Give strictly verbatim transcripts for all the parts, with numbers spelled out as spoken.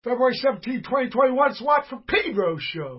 February seventeenth, twenty twenty-one. It's Watt from Pedro Show.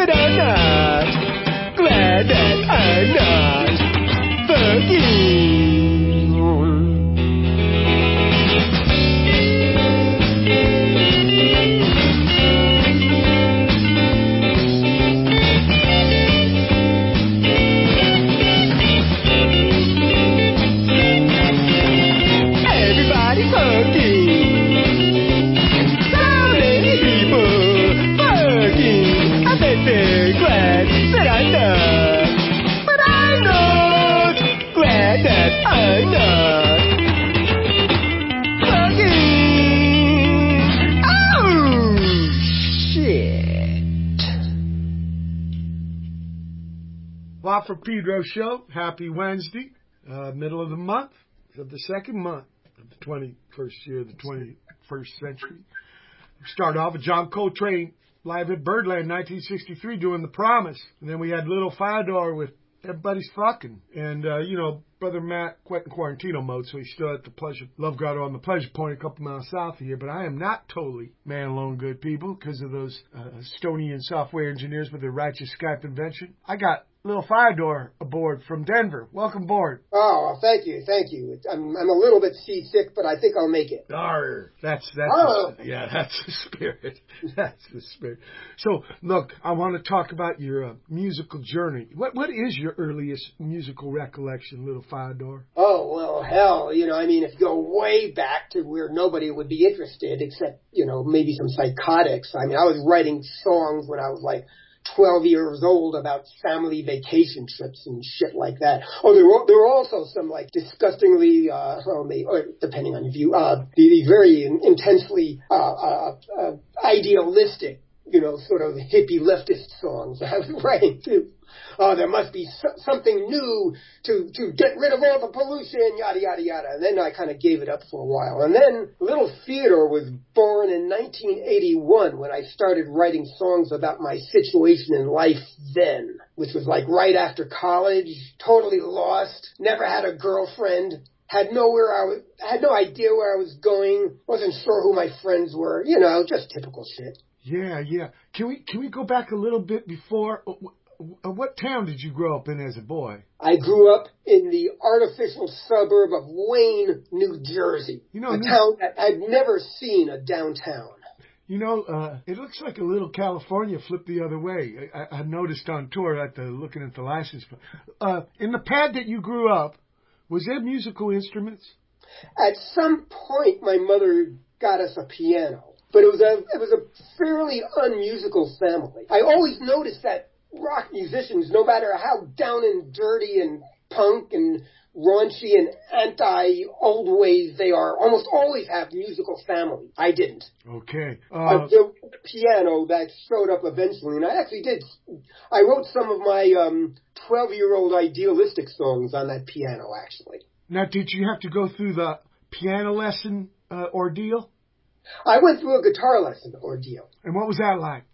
but I'm not glad that I'm not forgiven. Everybody's fucking. So many people fucking. I bet they're glad that I'm not. But I'm not glad that I'm not fucking. Oh, shit. Watt from Pedro Show. Happy Wednesday. Uh, middle of the month. Of the second month of the twenty-first year of the twenty-first century. We started off with John Coltrane live at Birdland nineteen sixty-three doing The Promise. And then we had Little Fyodor with Everybody's Fucking. And, uh, you know, Brother Matt went in quarantino mode, so he's still at the Pleasure, Love Grotto on the Pleasure Point a couple miles south of here. But I am not totally man alone good people because of those uh, Estonian software engineers with their righteous Skype invention. I got Little Fyodor aboard from Denver. Welcome aboard. Oh, thank you, thank you. I'm I'm a little bit seasick, but I think I'll make it. Arr, that's that's Oh. the, yeah, that's the spirit. That's the spirit. So, look, I want to talk about your uh, musical journey. What what is your earliest musical recollection, Little Fyodor? Oh, well, hell, you know, I mean, if you go way back to where nobody would be interested except, you know, maybe some psychotics. I mean, I was writing songs when I was like twelve years old about family vacation trips and shit like that. Oh, there were, there were also some like disgustingly, uh, well, maybe, or depending on your view, uh, the, the very in, intensely, uh, uh, uh, idealistic, you know, sort of hippie leftist songs I was writing too. Oh, there must be so- something new to, to get rid of all the pollution, yada, yada, yada. And then I kind of gave it up for a while. And then little Theodore was born in nineteen eighty-one when I started writing songs about my situation in life then, which was like right after college, totally lost, never had a girlfriend, had nowhere I was, had no idea where I was going, wasn't sure who my friends were, you know, just typical shit. Yeah, yeah. Can we can we go back a little bit before? Uh, What town did you grow up in as a boy? I grew up in the artificial suburb of Wayne, New Jersey, You know, a New- town that I'd never seen a downtown. You know, uh, it looks like a little California flipped the other way. I, I noticed on tour at the looking at the license plate. Uh, in the pad that you grew up, was there musical instruments? At some point, my mother got us a piano, but it was a it was a fairly unmusical family. I always noticed that rock musicians, no matter how down and dirty and punk and raunchy and anti-old ways they are, almost always have musical family. I didn't. Okay. Uh, Until the piano that showed up eventually. And I actually did. I wrote some of my um, twelve-year-old idealistic songs on that piano, actually. now, did you have to go through the piano lesson uh, ordeal? I went through a guitar lesson ordeal. And what was that like?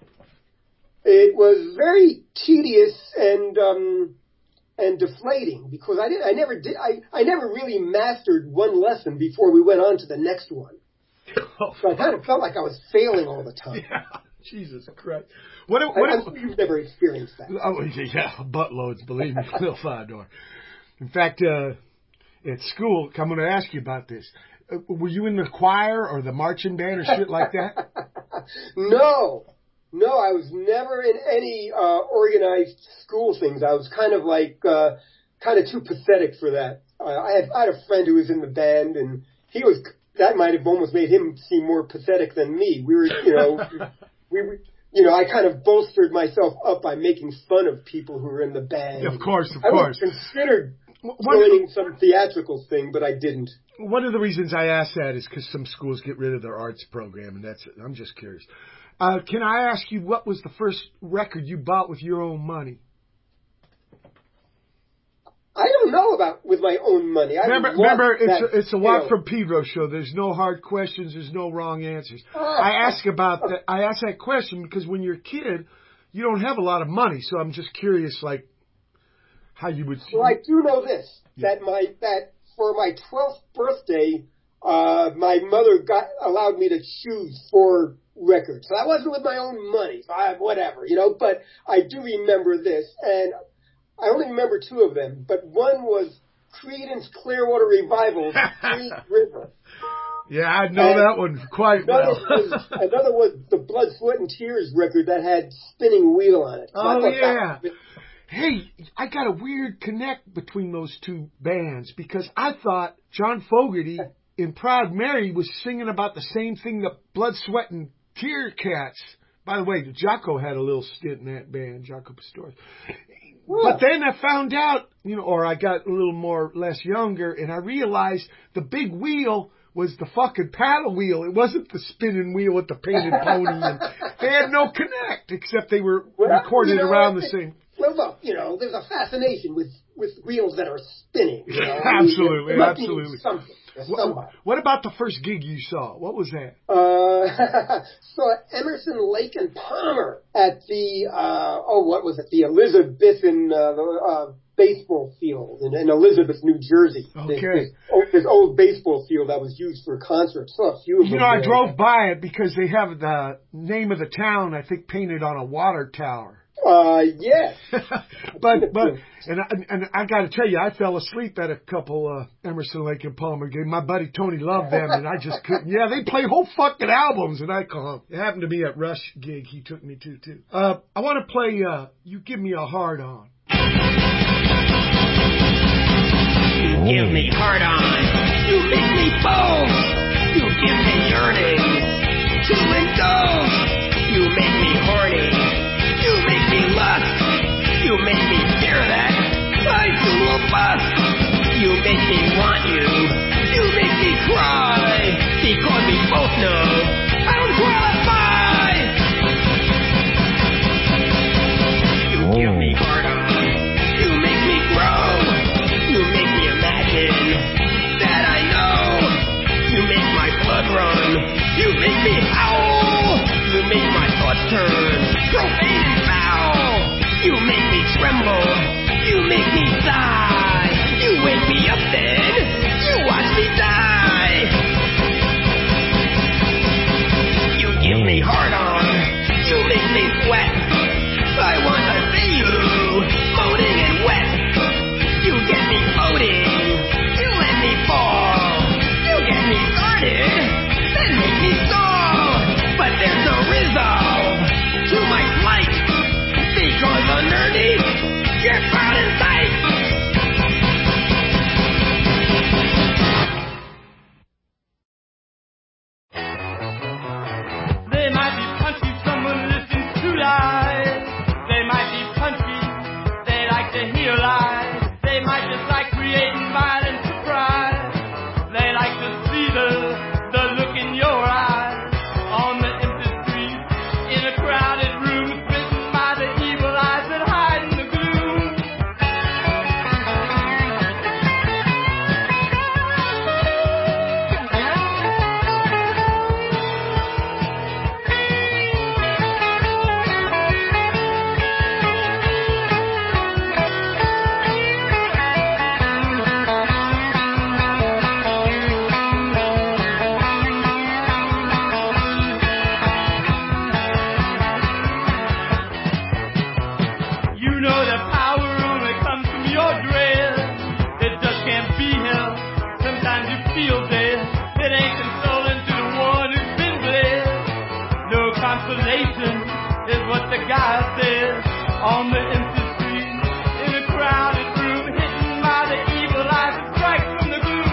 It was very tedious and um, and deflating because I did I never did I, I never really mastered one lesson before we went on to the next one. So I kind of felt like I was failing all the time. Yeah, Jesus Christ. What? What? I, I'm sure you've never experienced that. Oh, yeah, buttloads, believe me, Little Fyodor. In fact, uh, at school, I'm going to ask you about this. Uh, were you in the choir or the marching band or shit like that? No. No, I was never in any uh, organized school things. I was kind of like, uh, kind of too pathetic for that. Uh, I had I had a friend who was in the band, and he was, that might have almost made him seem more pathetic than me. We were, you know, we were, you know, I kind of bolstered myself up by making fun of people who were in the band. Of course, of I course. I considered What- joining some theatrical thing, but I didn't. One of the reasons I ask that is because some schools get rid of their arts program, and that's I'm just curious. Uh, can I ask you what was the first record you bought with your own money? I don't know about with my own money. I Remember, lost remember, it's that, a, it's a you Watt know. from Pedro show. There's no hard questions. There's no wrong answers. Ah. I ask about that. I ask that question because when you're a kid, you don't have a lot of money. So I'm just curious, like how you would. Well, I do know this, that my that for my twelfth birthday, uh, my mother got allowed me to choose four records. So that wasn't with my own money. So I, whatever, you know, but I do remember this. And I only remember two of them, but one was Creedence Clearwater Revival's Green River. Yeah, I know and that one quite another well. was, another was the Blood, Sweat, and Tears record that had Spinning Wheel on it. So oh, yeah. Was... Hey, I got a weird connect between those two bands because I thought John Fogerty in Proud Mary was singing about the same thing that Blood, Sweat, and Tear Cats. By the way, Jocko had a little stint in that band, Jocko Pastorius. But then I found out, you know, or I got a little more less younger, and I realized the big wheel was the fucking paddle wheel. It wasn't the spinning wheel with the painted pony. And they had no connect, except they were well, recorded you know, around the same. Well, look, you know, there's a fascination with, with wheels that are spinning. You know? absolutely, I mean, absolutely. Something. What, what about the first gig you saw? What was that? Uh, saw Emerson, Lake and Palmer at the, uh, oh, what was it? The Elizabethan, uh, the, uh, baseball field in, in Elizabeth, New Jersey. Okay. This, this, oh, this old baseball field that was used for concerts. Saw a few of you them. know, I there. drove by it because they have the name of the town, I think, painted on a water tower. Uh, yes. but, but, and I, and I gotta tell you, I fell asleep at a couple, uh, Emerson, Lake and Palmer games. My buddy Tony loved them and I just couldn't. Yeah, they play whole fucking albums and I call them. It happened to be at Rush gig he took me to, too. Uh, I want to play, uh, You Give Me a Hard On. You give me hard on. You make me bold. You give me yearning to indulge. You make me horny. You make me lust. You make me fear that I do a bust. You make me want you. You make me cry. Because we both know I don't qualify. You give me hard on. You make me grow. You make me imagine that I know. You make my blood run. You make me howl. You make my thoughts turn profane and foul. You make me tremble. You make me sigh. You wake me up then. You watch me die. You give me hard on. You make me sweat. I want to see you moaning and wet. You get me floating. You let me fall. You get me started. Then make me stall. But there's no resolve to my flight, because underneath you're proud and tight. They might be punchy, someone listens to lies. They might be punchy, they like to hear lies. They might just like creating violent surprise. They like to see the, the look in your eyes. On the empty street, in a crowded room, smitten by the evil eyes that hide in the gloom. You know that power only comes from your dread. It just can't be held. Sometimes you feel dead. It ain't consoling to the one who's been bled. No consolation is what the guy says. On the empty street, in a crowded room, hidden by the evil eyes that strike from the gloom.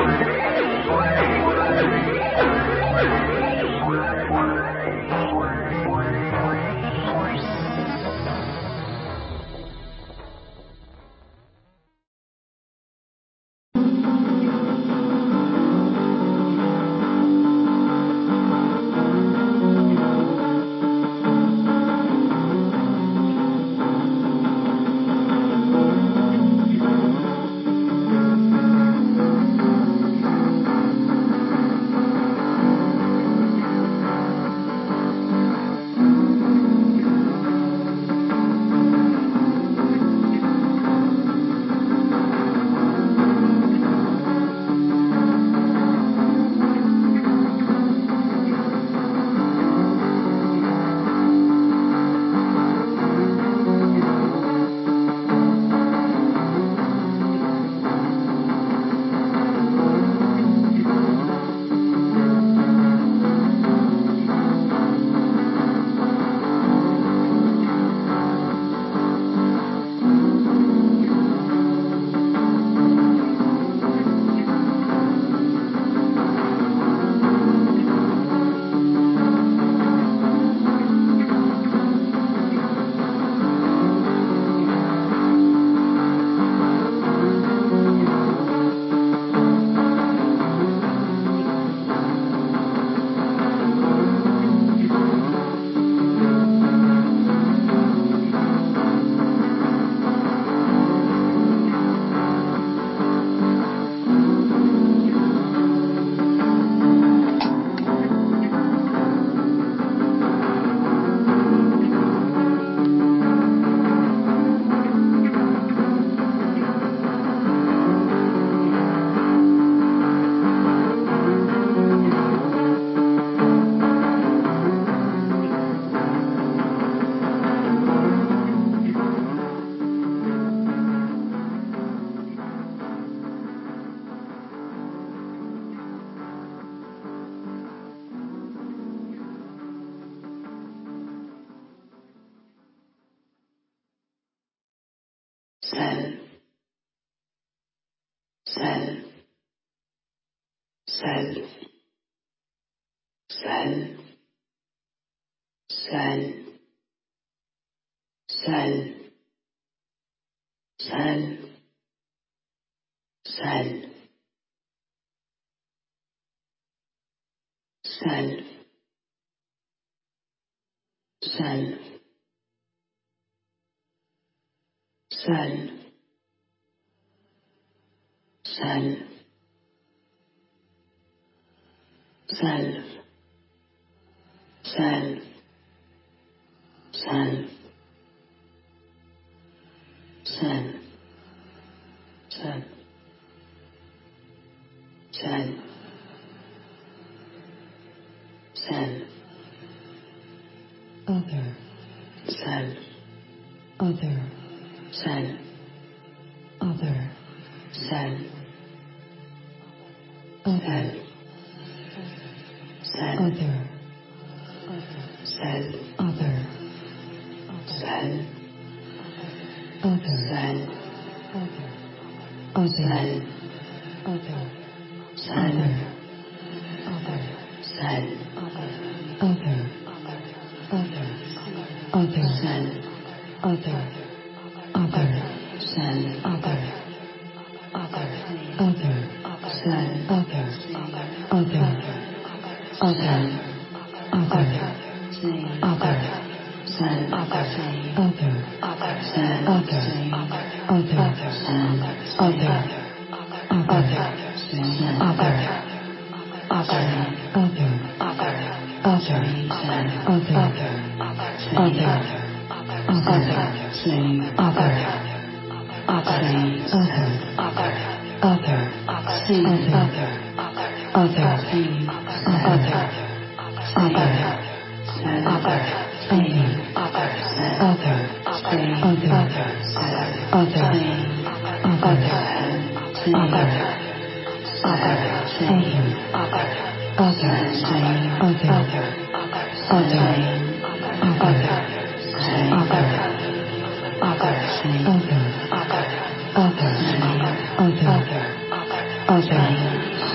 self, self, self, self, self, self, self, self, self, self, self, self, self, self, self, self, self, self, self, other, self, other, self, other, self, other, self, other, self, other, self, other, self, other, other, self, other, self, other, other, other, self, other, other, self, other, other, other, self, other, other, other, other, other, self, other, other, self, other, other, self, other, other, self, other, other, other, other, other, self, other, other, other, same, other, other, other, other, other, same, other, other, same, other, other, other, same, other, other, same, other, other, same, other, other, other, same, other, other, same, other, other, other, other, same, other, other, same, other, other, other, same, other, other,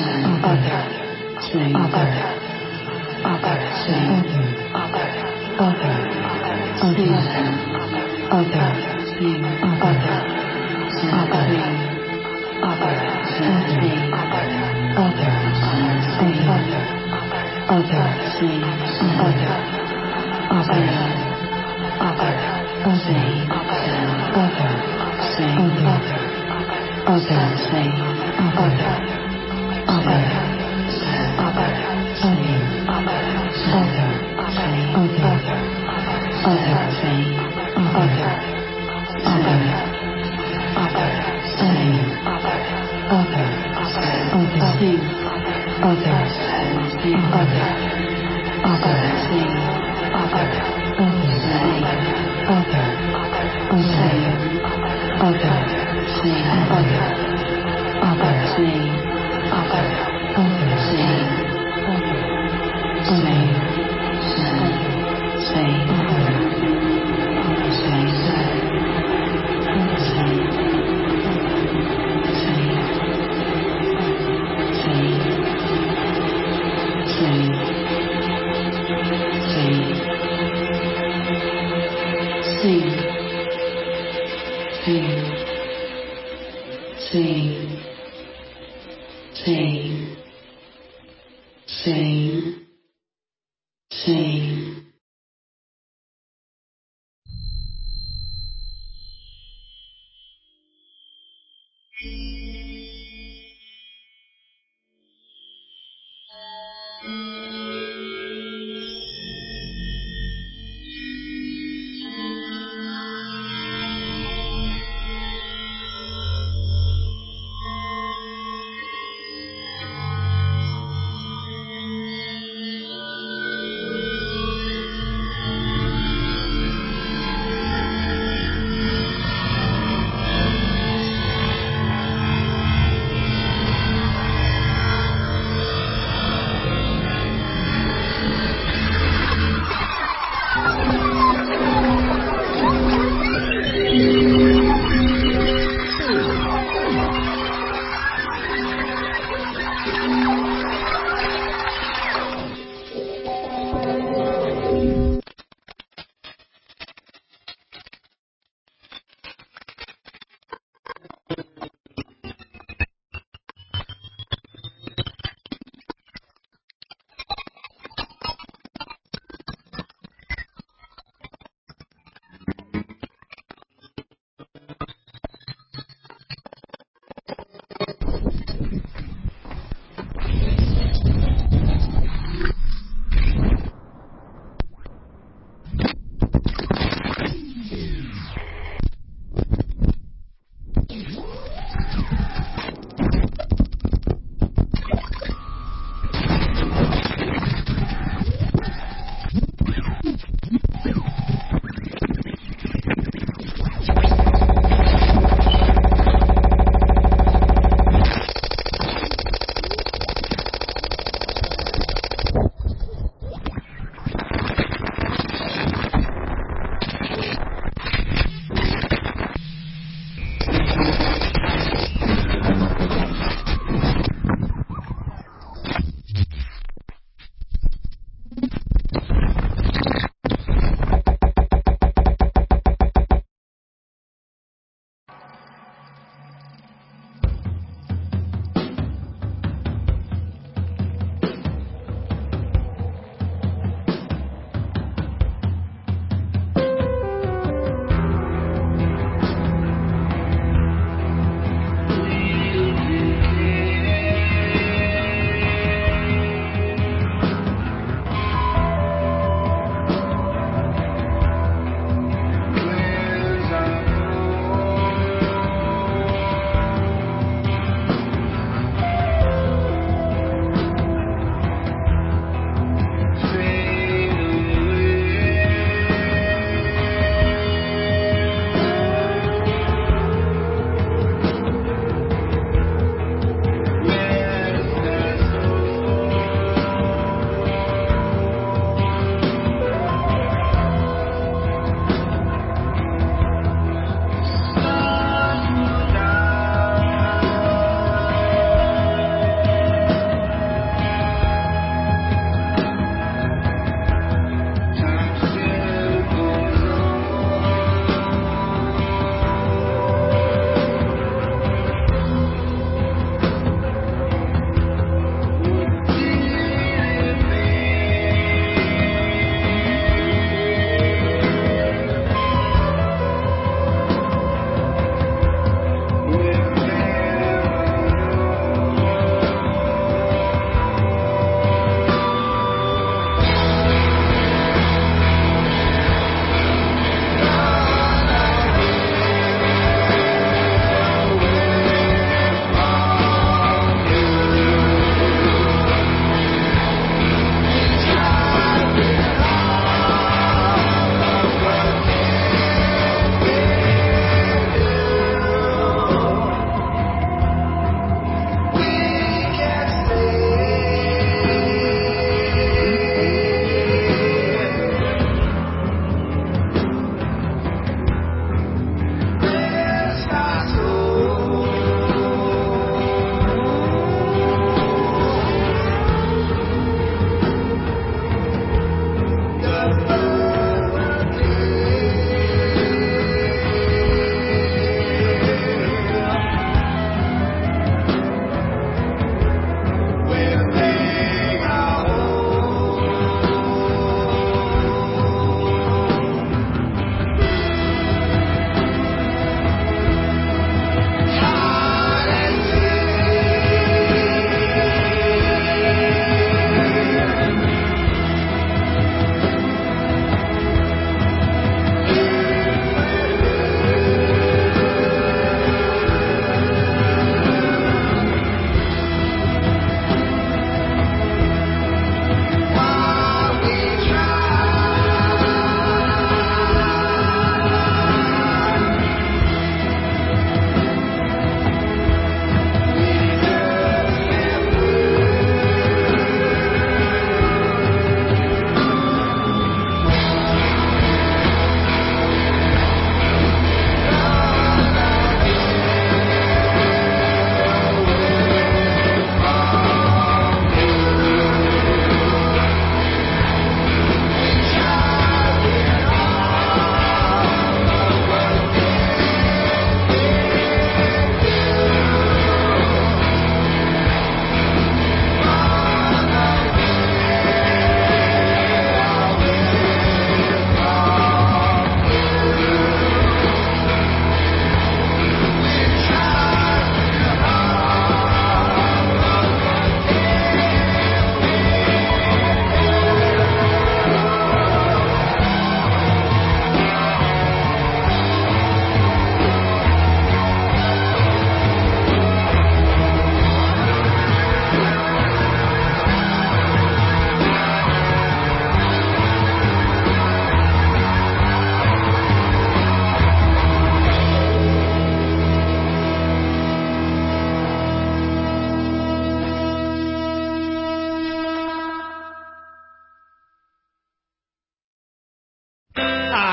other, sing, other, other, sing, other, other, sing, other, sing, other, other, other, sing, other, other, sing, other, other, sing, other, other, other, sing, other, other, sing, other, other, sing, other, other, other, sing, other, other, sing, other, other, sing, other, other, other, sing, other, other, other, sing, other, sing, other, other, sing, other, other, sing, other, sing, other, sing, other, other, sing, other, other, sing, other, sing, sing, other, sing,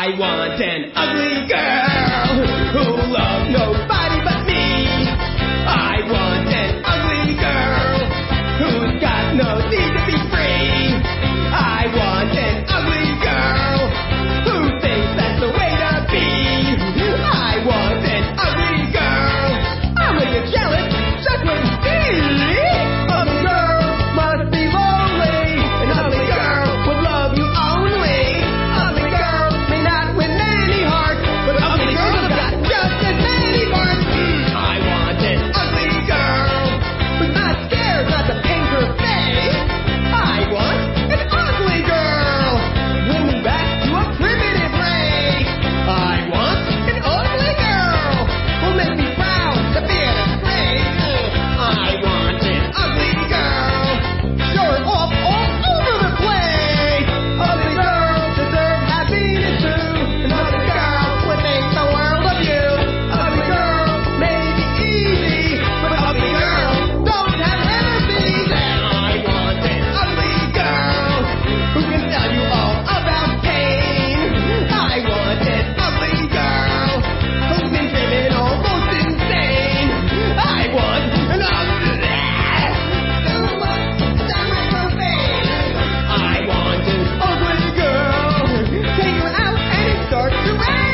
I want an ugly girl who loves nobody but me. I want an ugly girl who's got no need to be free. I want an ugly girl who thinks that's the way to be. I want an ugly girl. I'm gonna get jealous just when see. Ugly girl must be lonely. An ugly girl would love you only. Ugly girl may not win many hearts, but ugly girls have got just as many parts. Mm, I want an ugly girl who's not scared not to paint her face. I want an ugly girl bring me back to a primitive race. I want an ugly girl who'll make me proud to be a disgrace. I want an ugly girl, show her off all over the place. Ugly girls deserve happiness too. An ugly girl would make the world of you. Ugly girls may be easy, but ugly girls don't have empathy. I want an ugly girl who can tell you all about pain. I want an ugly girl who's been driven almost insane. I want an ugly too much downright profane. I want an ugly girl. Take her out and it starts to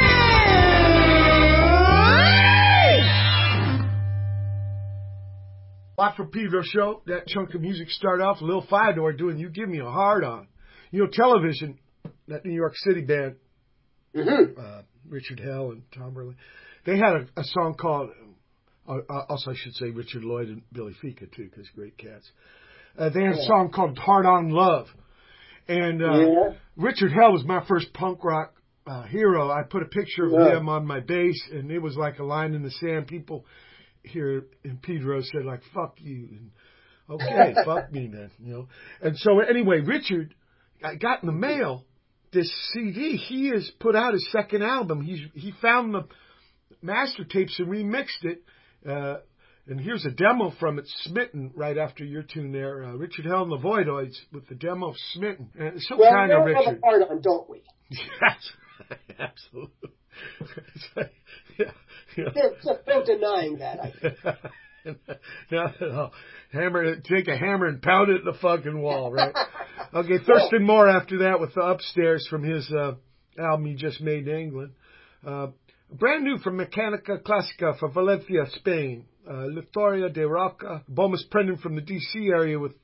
rain. Watt from Pedro Show. That chunk of music started off Lil Fidor doing You Give Me a Hard On. You know, Television, that New York City band, Mm-hmm. uh, Richard Hell and Tom Burley, they had a, a song called, uh, also I should say Richard Lloyd and Billy Fica too, because great cats. Uh, they had a Yeah. song called Hard On Love. And uh, Yeah. Richard Hell was my first punk rock uh, hero. I put a picture of Yeah. him on my bass, and it was like a line in the sand. People here in Pedro said, like, fuck you. And, okay, fuck me then, you know. And so anyway, Richard, I got in the mail this C D. He has put out his second album. He's he found the master tapes and remixed it. Uh, and here's a demo from it, Smitten, right after your tune there. Uh, Richard Hell and the Voidoids with the demo of Smitten. Uh, some Well, kind we of all have Richard. a part on, don't we? Yes, absolutely. yeah, yeah. There's just no denying that, I think. Not at all. Hammer, take a hammer and pound it in the fucking wall, right? Okay, Thurston Moore after that with the Upstairs from his uh, album he just made in England. Uh, brand new from Mechanica Classica from Valencia, Spain. Uh, Litoria de Roca. Bomis Prendon from the D C area with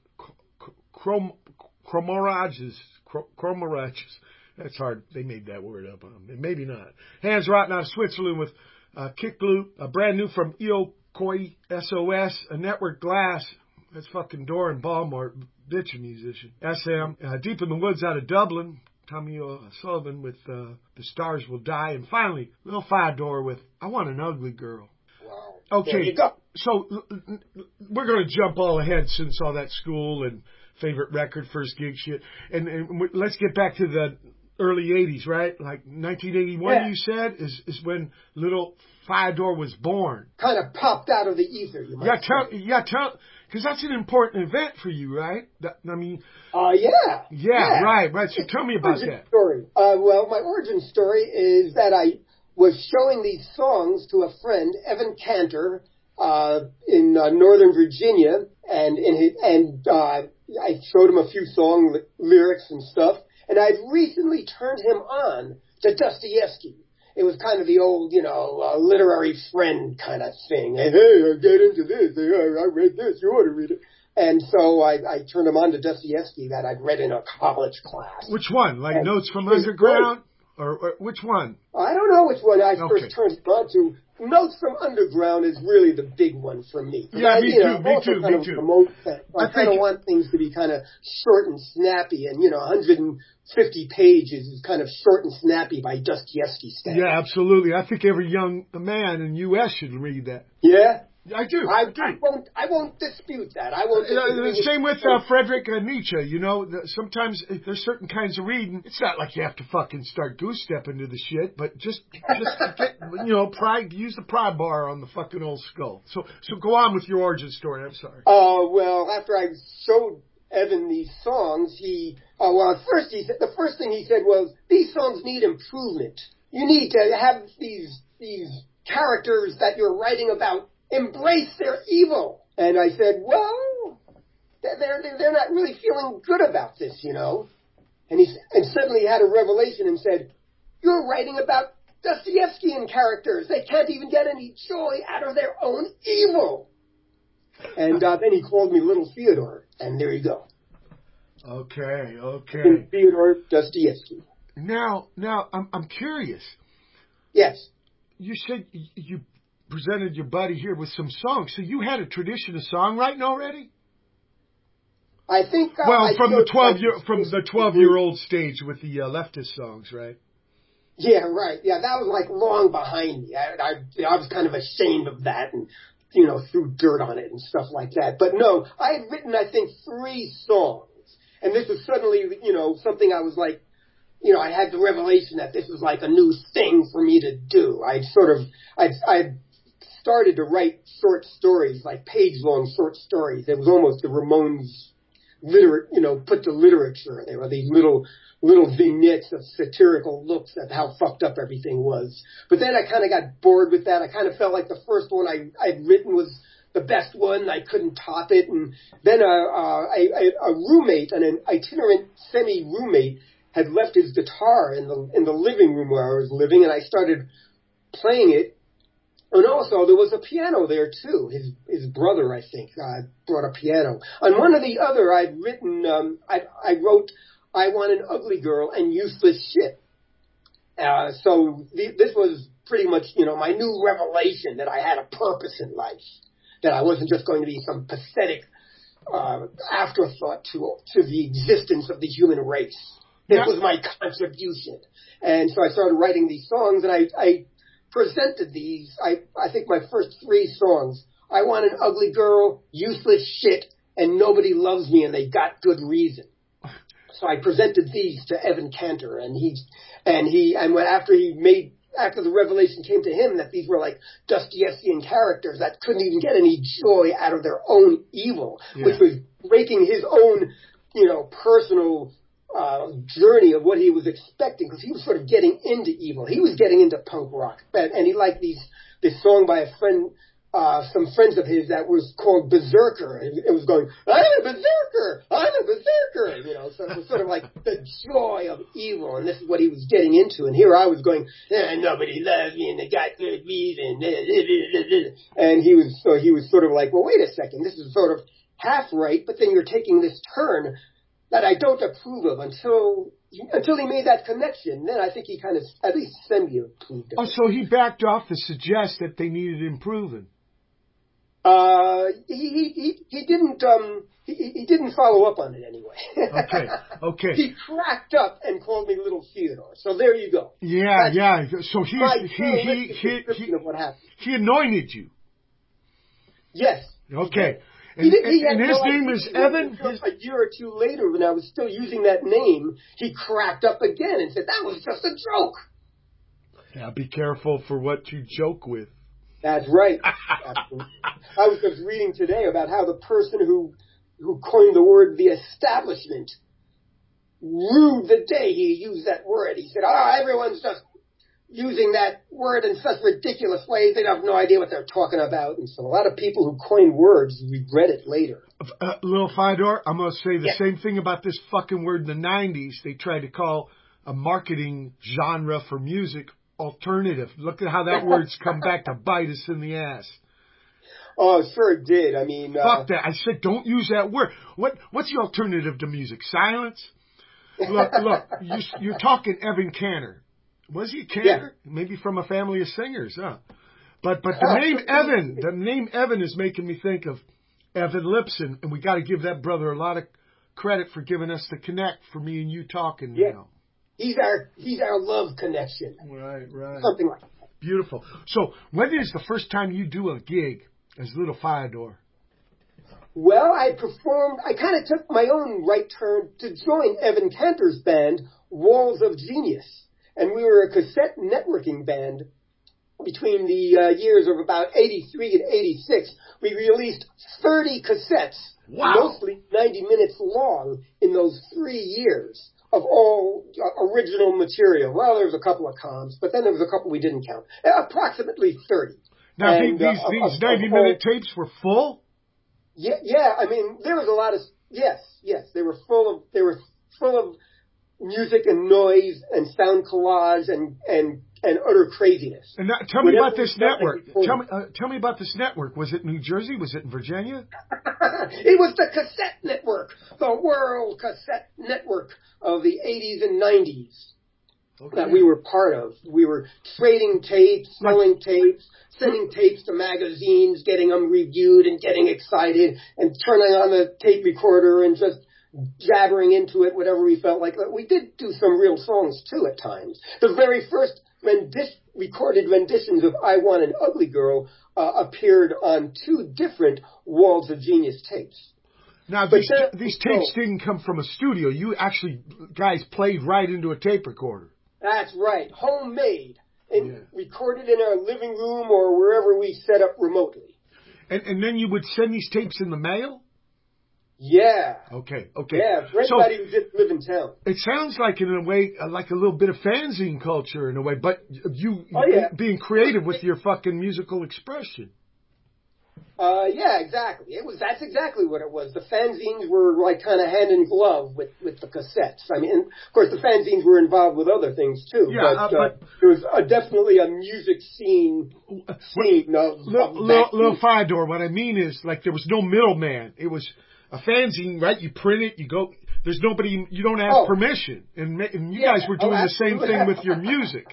Chrom- Chromorages. Chromorages. That's hard. They made that word up. Um, maybe not. Hans Rotten out of Switzerland with uh, Kick Loop. Uh, brand new from Io Koi S O S. A Network Glass. That's fucking Doran Balmore. Bitch a musician. S M. Uh, Deep in the Woods out of Dublin. Tommy Sullivan with uh, The Stars Will Die. And finally, Lil Fidor with I Want an Ugly Girl. Wow. Okay. There you go. So we're going to jump all ahead since all that school and favorite record, first gig shit. And, and we, let's get back to the early eighties, right? Like nineteen eighty-one, Yeah. you said, is, is when Little Fidor was born. Kind of popped out of the ether, you might Yeah, say. tell, yeah, tell, because that's an important event for you, right? That, I mean, Uh, yeah. yeah, right, right. So tell me about Origin that. Story. Uh, well, my origin story is that I was showing these songs to a friend, Evan Cantor, uh, in uh, Northern Virginia, and in his, and uh, I showed him a few song li- lyrics and stuff, and I'd recently turned him on to Dostoevsky. It was kind of the old, you know, uh, literary friend kind of thing. And, hey, I get into this. Hey, I read this. You ought to read it. And so I, I turned him on to Dostoevsky that I'd read in a college class. Which one? Like And Notes from it was Underground? Or, or which one? I don't know which one I Okay. first turned him on to. Notes from Underground is really the big one for me. Yeah, I, me you know, too, me also too, kind me of too. promote that. I, I kind of think- want things to be kind of short and snappy, and you know, one hundred fifty pages is kind of short and snappy by Dostoevsky standards. Yeah, absolutely. I think every young man in the U S should read that. Yeah. I do. I, I do. I won't. I won't dispute that. I won't. Uh, disagree the same with uh, Friedrich uh, Nietzsche. You know, the, sometimes uh, there's certain kinds of reading. It's not like you have to fucking start goose stepping to the shit, but just just get, you know, pry, use the pry bar on the fucking old skull. So so go on with your origin story. I'm sorry. Uh, well, after I showed Evan these songs, he, oh, well, at first he said, the first thing he said was, these songs need improvement. You need to have these, these characters that you're writing about embrace their evil. And I said, well, they're, they're, they're not really feeling good about this, you know. And he, and suddenly he had a revelation and said, you're writing about Dostoevskian characters. They can't even get any joy out of their own evil. And uh, then he called me Little Theodore, and there you go. Okay, okay. Theodore Dostoevsky. Now, now, I'm I'm curious. Yes. You said you presented your buddy here with some songs, so you had a tradition of songwriting already? I think. Uh, well, I from the twelve like, year from the twelve year old stage with the uh, leftist songs, right? Yeah, right. Yeah, that was like long behind me. I, I, I was kind of ashamed of that, and you know, threw dirt on it and stuff like that. But no, I had written, I think, three songs, and this was suddenly, you know, something I was like, you know, I had the revelation that this was like a new thing for me to do. I'd sort of, I'd, I'd started to write short stories, like page-long short stories. It was almost the Ramones liter, you know, put to literature. They were these little, little vignettes of satirical looks at how fucked up everything was. But then I kind of got bored with that. I kind of felt like the first one I, I'd written was the best one. I couldn't top it. And then a, a, a, a roommate, an itinerant semi-roommate, had left his guitar in the in the living room where I was living, and I started playing it. And also, there was a piano there, too. His his brother, I think, uh, brought a piano. On one or the other, I'd written, um, I, I wrote, I Want an Ugly Girl and Useless Shit. Uh, so th- this was pretty much, you know, my new revelation that I had a purpose in life, that I wasn't just going to be some pathetic uh, afterthought to to the existence of the human race. It yeah. was my contribution. And so I started writing these songs, and I, I presented these, I, I think my first three songs, I Want an Ugly Girl, Useless Shit, and Nobody Loves Me, and They Got Good Reason. So I presented these to Evan Cantor, and he, and he, and when, after he made, after the revelation came to him that these were like Dostoevskian characters that couldn't even get any joy out of their own evil, yeah. which was breaking his own, you know, personal Uh, journey of what he was expecting, because he was sort of getting into evil. He was getting into punk rock, and, and he liked these this song by a friend, uh, some friends of his that was called Berserker. It, it was going, I'm a berserker, I'm a berserker, you know. So it was sort of like the joy of evil, and this is what he was getting into. And here I was going, eh, nobody loves me, and they got good reason, and he was so he was sort of like, well, wait a second, this is sort of half right, but then you're taking this turn that I don't approve of until until he made that connection. Then I think he kind of, at least semi-approved of Oh, it. so he backed off to suggest that they needed improving. Uh, he he he, he didn't um he, he didn't follow up on it anyway. Okay, okay. He cracked up and called me Little Theodore. So there you go. Yeah, That's yeah. So he my he he he he, of what happened. he anointed you. Yes. Okay. He And, did, he and his no name idea. is Evan? His... A year or two later, when I was still using that name, he cracked up again and said, that was just a joke. Yeah, be careful for what you joke with. That's right. I was just reading today about how the person who who coined the word the establishment rued the day he used that word. He said, oh, everyone's just using that word in such ridiculous ways, they have no idea what they're talking about. And so a lot of people who coin words regret it later. Uh, Little Fyodor, I'm going to say the yeah. same thing about this fucking word in the nineties. They tried to call a marketing genre for music alternative. Look at how that word's come back to bite us in the ass. Oh, sure it did. I mean... Fuck uh, that. I said don't use that word. What What's the alternative to music? Silence? Look, look, you, you're talking Evan Cantor. Was he a Cantor? Yeah. Maybe from a family of singers, huh? But but the name Evan, the name Evan is making me think of Evan Lipson, and we got to give that brother a lot of credit for giving us the connect for me and you talking yeah. now. He's our he's our love connection. Right, right. Something like that. Beautiful. So when is the first time you do a gig as Little Fyodor? Well, I performed. I kind of took my own right turn to join Evan Cantor's band, Walls of Genius. And we were a cassette networking band between the uh, years of about eighty-three and eighty-six, we released thirty cassettes, Wow. mostly ninety minutes long, in those three years of all uh, original material. Well, there was a couple of comms, but then there was a couple we didn't count. Uh, approximately thirty. Now, And, these, uh, these of- ninety-minute of- tapes were full? Yeah, yeah. I mean, there was a lot of yes, yes. They were full of they were full of music and noise and sound collage and and and utter craziness. And now, tell me Whenever about we this felt like network. recording. Tell me, uh, tell me about this network. Was it New Jersey? Was it in Virginia? It was the cassette network, the World Cassette Network of the eighties and nineties Okay. that we were part of. We were trading tapes, selling tapes, sending tapes to magazines, getting them reviewed and getting excited, and turning on the tape recorder and just jabbering into it, whatever we felt like. We did do some real songs, too, at times. The very first rendition, recorded renditions of I Want an Ugly Girl uh, appeared on two different Walls of Genius tapes. Now, But these, that- these tapes oh. didn't come from a studio. You actually, guys, played right into a tape recorder. That's right, homemade, and Yeah. recorded in our living room or wherever we set up remotely. And, and then you would send these tapes in the mail? Yeah. Okay, okay. Yeah, for So anybody who didn't live in town. it sounds like, in a way, uh, like a little bit of fanzine culture in a way, but you Oh, yeah. be- being creative with your fucking musical expression. Uh, yeah, exactly. It was, that's exactly what it was. The fanzines were like kind of hand in glove with, with the cassettes. I mean, and of course the fanzines were involved with other things too, Yeah, but, uh, uh, but- there was uh, definitely a music scene, scene of, Little, of little, that little scene. Fidor, what I mean is, like, there was no middleman. It was a fanzine, right? You print it, you go, there's nobody, you don't ask Oh. permission. And, ma- and you Yeah. guys were Oh, doing the same absolutely. thing with your music.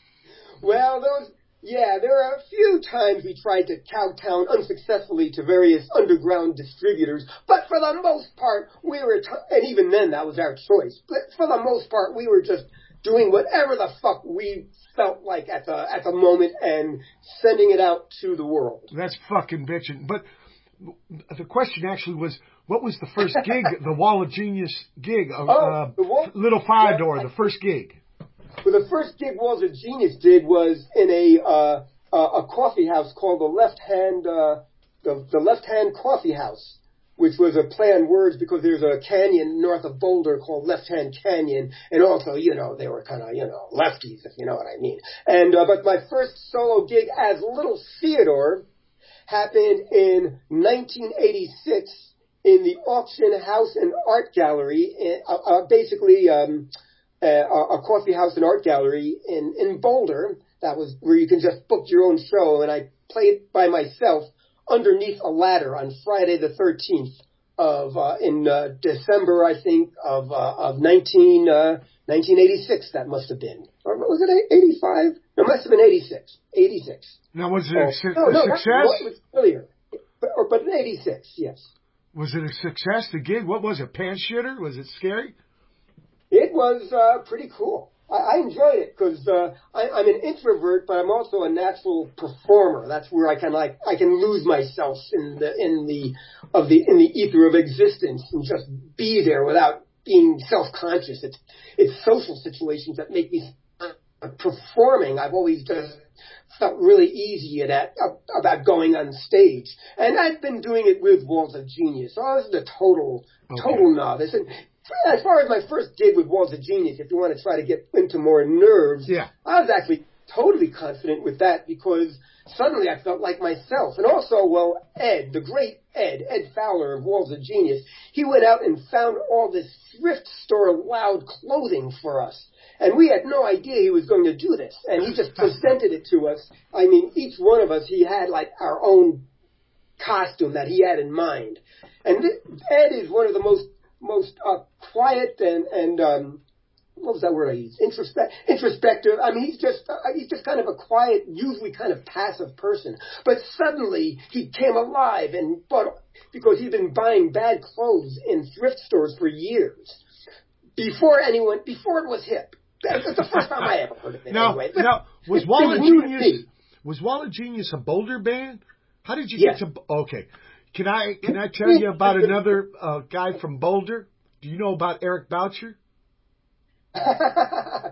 Well, those, yeah, there are a few times we tried to kowtow unsuccessfully to various underground distributors, but for the most part, we were, t- and even then that was our choice, but for the most part, we were just doing whatever the fuck we felt like at the, at the moment and sending it out to the world. That's fucking bitching. But the question actually was, what was the first gig, the Wall of Genius gig? Of, Oh, uh, the Wall- Little Fidor, Yeah, I- the first gig. Well, the first gig Walls of Genius did was in a uh, a, a coffee house called the Left Hand uh, the, the Left Hand Coffee House, which was a play on words because there's a canyon north of Boulder called Left Hand Canyon, and also, you know, they were kind of, you know, lefties, if you know what I mean. And uh, but my first solo gig as Little Theodore happened in nineteen eighty-six in the Auction House and Art Gallery, in, uh, uh, basically. Um, Uh, a, a coffee house and art gallery in, in Boulder. That was where you can just book your own show. And I played by myself underneath a ladder on Friday the thirteenth of, uh, in, uh, December, I think, of, uh, of nineteen, uh, nineteen eighty-six, that must have been. Or was it eighty-five? No, it must have been eighty-six. eighty-six. Now, was it Oh, a, su- no, a no, that success? was, was earlier. But, or, but in eighty-six, yes. Was it a success, the gig? What was it, pants shitter? Was it scary? It was uh, pretty cool. I, I enjoyed it because uh, I'm an introvert, but I'm also a natural performer. That's where I can like I can lose myself in the in the of the in the ether of existence and just be there without being self-conscious. It's it's social situations that make me uh, performing. I've always just felt really easy at that, uh, about going on stage, and I've been doing it with Walls of Genius. So I was a total Okay. total novice. And as far as my first gig with Walls of Genius, if you want to try to get into more nerves, Yeah. I was actually totally confident with that because suddenly I felt like myself. And also, well, Ed, the great Ed, Ed Fowler of Walls of Genius, he went out and found all this thrift store loud clothing for us. And we had no idea he was going to do this. And he just presented it to us. I mean, each one of us, he had like our own costume that he had in mind. And th- Ed is one of the most most uh, quiet and and um, what was that word I used? Introspect, introspective. I mean, he's just uh, he's just kind of a quiet, usually kind of passive person. But suddenly he came alive and bought because he'd been buying bad clothes in thrift stores for years before anyone before it was hip. That's the first time I ever heard of it. Now, anyway. now was It- Wall it of was new to Genius me. was Wall of Genius a Boulder band? How did you Yes. get to? Okay, can I can I tell you about another uh, guy from Boulder? Do you know about Eric Boucher?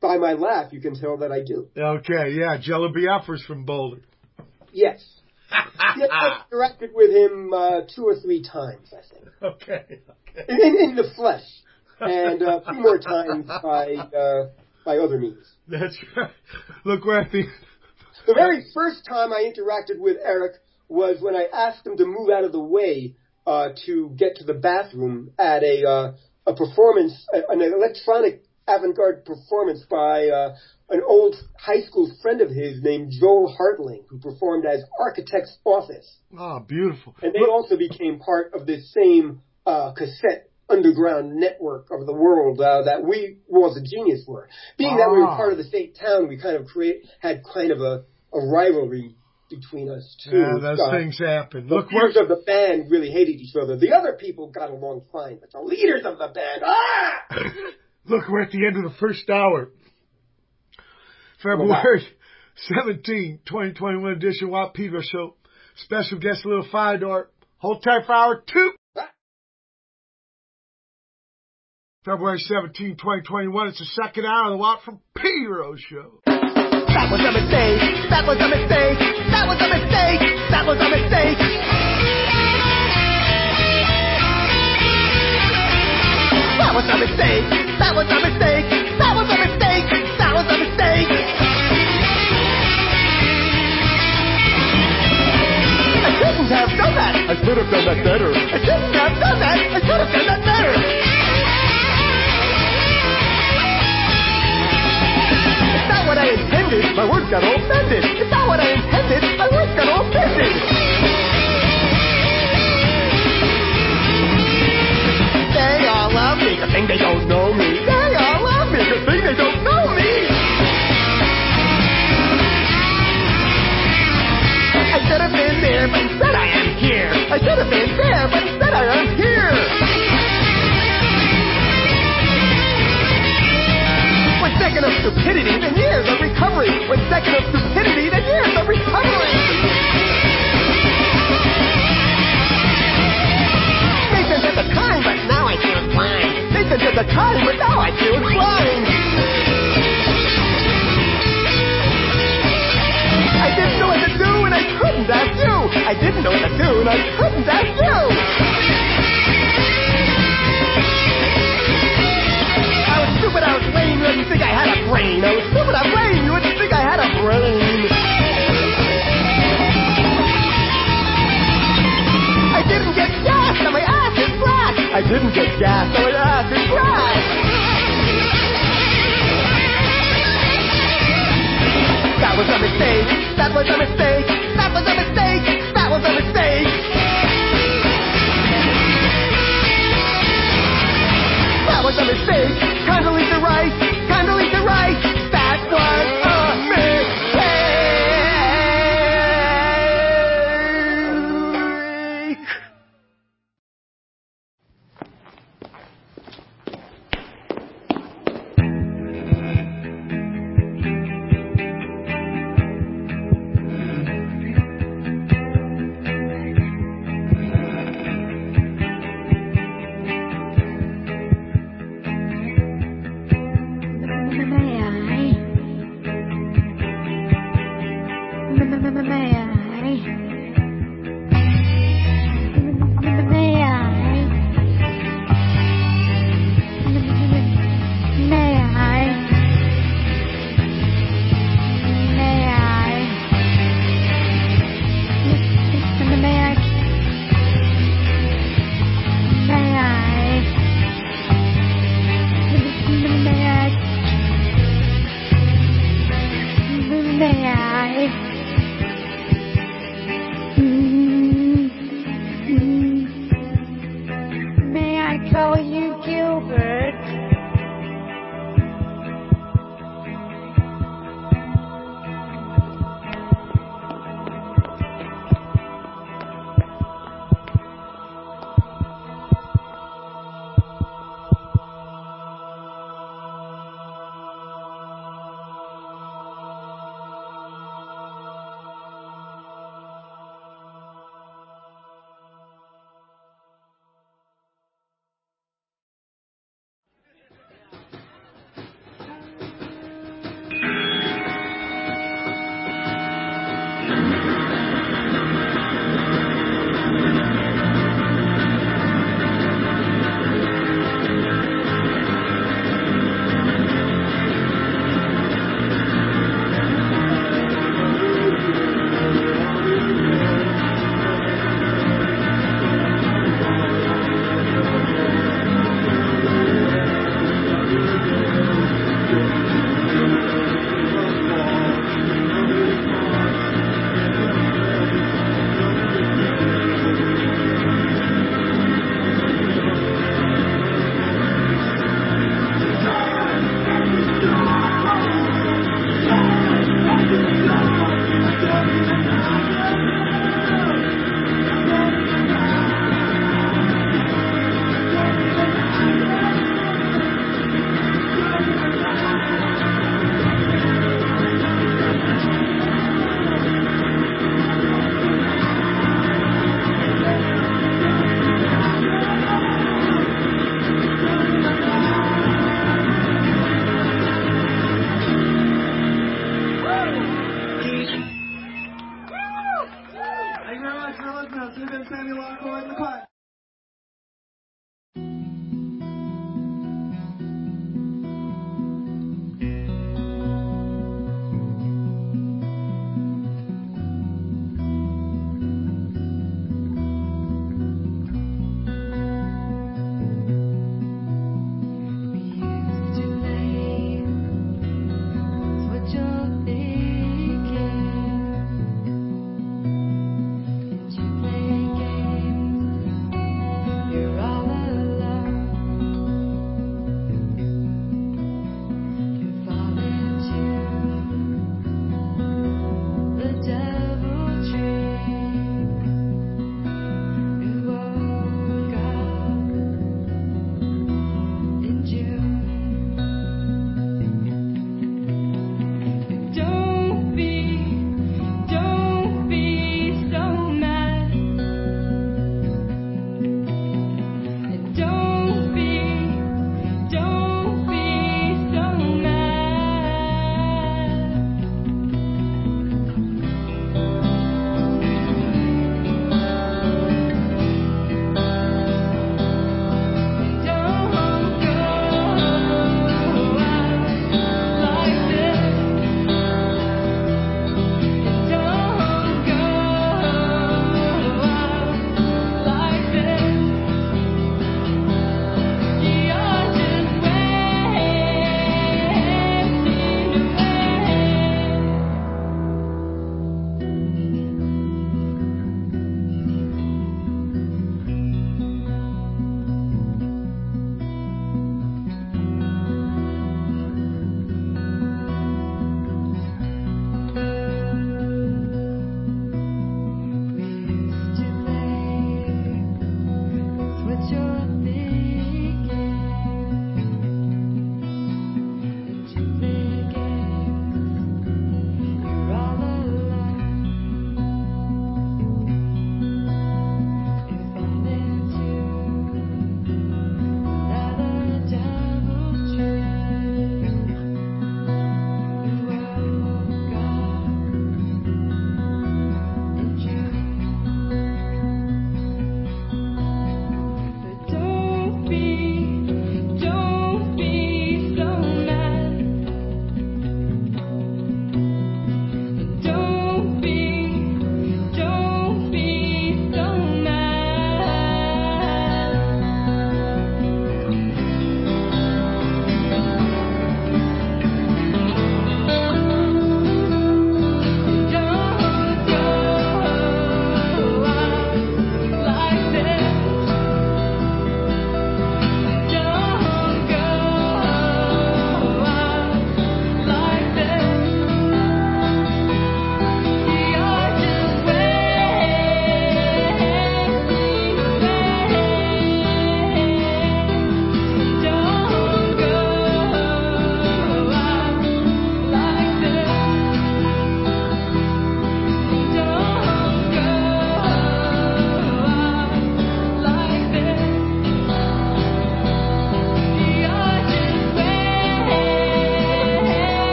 by my laugh, you can tell that I do. Okay, yeah, Jello Biafra's from Boulder. Yes. Yes, I've interacted with him uh, two or three times, I think. Okay, okay. In, in the flesh. And uh, a few more times by, uh, by other means. That's right. Look, we're at the... The very first time I interacted with Eric was when I asked him to move out of the way uh, to get to the bathroom at a uh, a performance, an electronic avant-garde performance by uh, an old high school friend of his named Joel Hartling, who performed as Architect's Office. Oh, beautiful. And they Look, also became part of this same uh, cassette underground network of the world uh, that we Walls of Genius were. Being that we were part of the state town, we kind of create had kind of a, a rivalry between us too. Yeah, those uh, things happen. The Look, leaders we're... of the band really hated each other. The other people got along fine, but the leaders of the band, ah! Look, we're at the end of the first hour. February seventeenth, twenty twenty-one edition Watt Pedro Show. Special guest, Little Fydor. Hold tight for hour two. February seventeenth, twenty twenty-one. It's the second hour of the Watt from Pedro Show. That was a mistake. That was a mistake. That was a mistake. That was a mistake. That was a mistake. That was a mistake. That was a mistake. That was a mistake. I shouldn't have done that. I should have done that better. I shouldn't have done that. I should have done that better. It's not what I intended. My words got all bended. It's not what I intended. My words got all bended. They all love me. Good thing they don't know me. They all love me. Good thing they don't know me. I should have been there, but instead I am here. I should have been there, but instead I am here. One second of stupidity, then years of recovery. One second of stupidity, then years of recovery. Made sense at the time, but now I feel blind. Made sense at the time, but now I feel blind. I didn't know what to do, and I couldn't ask you. I didn't know what to do, and I couldn't ask you. I was stupid, I was lame, you wouldn't think I had a brain. I was stupid, I was lame, you wouldn't think I had a brain. I didn't get gas, and my ass is flat. I didn't get gas, and my ass is flat. That was a mistake. That was a mistake. That was a mistake. That was a mistake. That was a mistake. Condoleezza Rice. Condoleezza Rice. That was a mistake. May I call you Gilbert?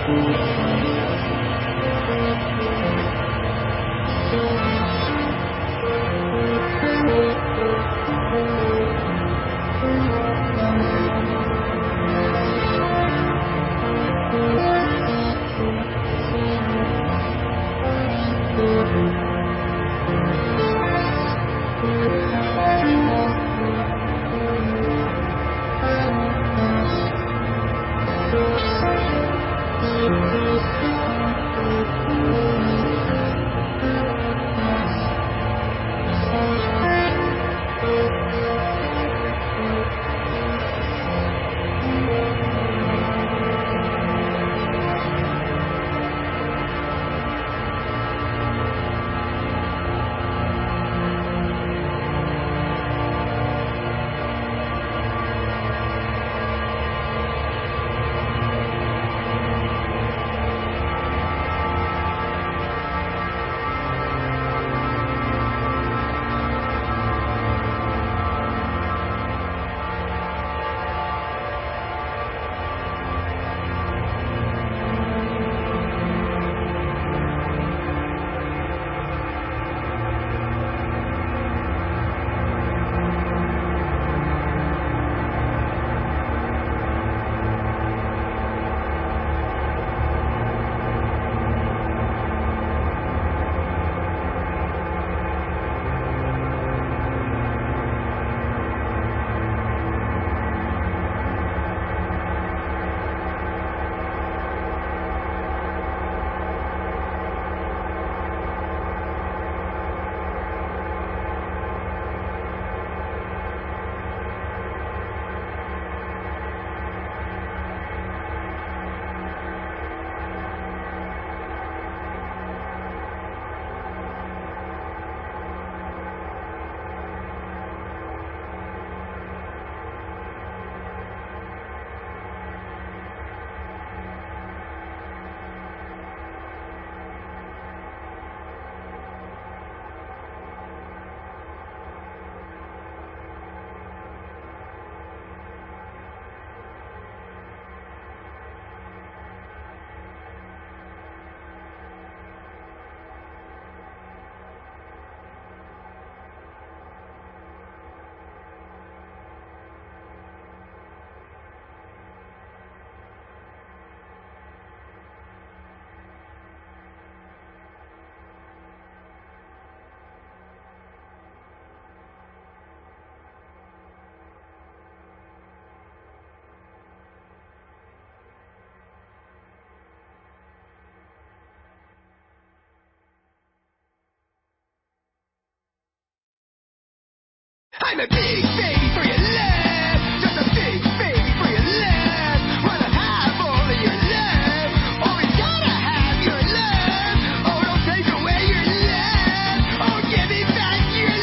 I'm a big baby for your love, just a big baby for your love. Wanna have all of your love, always gotta have your love. Oh, don't take away your love, oh, give me back your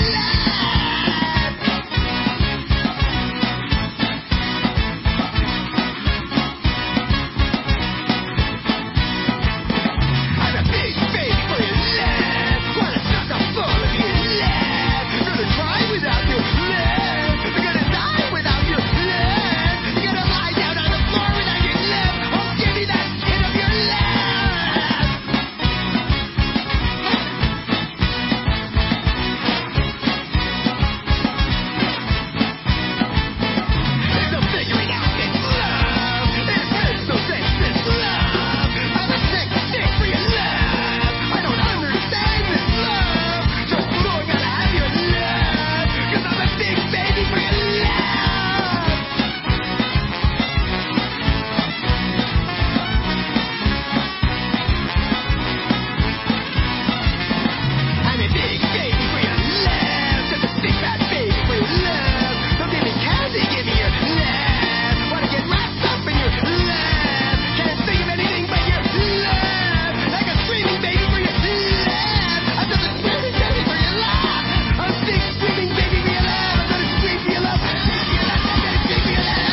love. I'm a big baby for your love, wanna suck up full of your love. Gonna try without your love. We're gonna die without your love. You're gonna lie down on the floor without your love. Oh, give me that hit of your love. There's no figuring out this love. It makes no sense, this love. I'm a sick stick for your love. I don't understand this love. Just know I gotta have your love. Cause I'm a big baby for your love. I'm a big baby for your love. Just a big fat baby for your love. Don't give me candy, give me your love. Wanna get wrapped up in your love. Can't think of anything but your love. Like a screaming baby for your love. I'm just a screaming baby for your love. I'm a big screaming baby for your love. I'm gonna scream for your love. Scream for your love. I'm gonna scream for your love.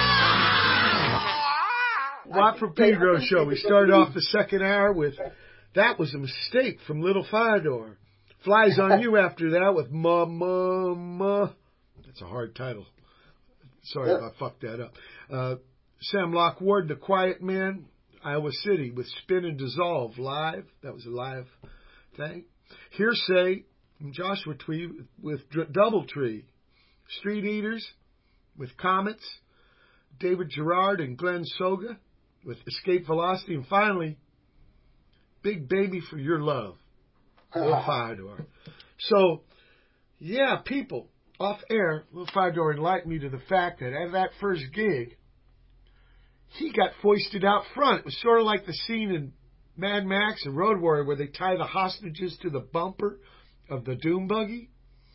Watt from Pedro show. We started off the second hour with That was a mistake from Little Fyodor. Flies on You after that with Ma Ma Ma. That's a hard title. Sorry Yeah. if I fucked that up. Uh, Sam Locke Ward, The Quiet Man, Iowa City with Spin and Dissolve live. That was a live thing. Hearsay from Joshua Tree with Dr- Doubletree. Street Eaters with Comets. David Gerard and Glenn Soga with Escape Velocity. And finally, Big Baby for Your Love. Little Fyodor. So, yeah, people, off air, Little Fyodor enlightened me to the fact that at that first gig, he got foisted out front. It was sort of like the scene in Mad Max and Road Warrior where they tie the hostages to the bumper of the Doom buggy.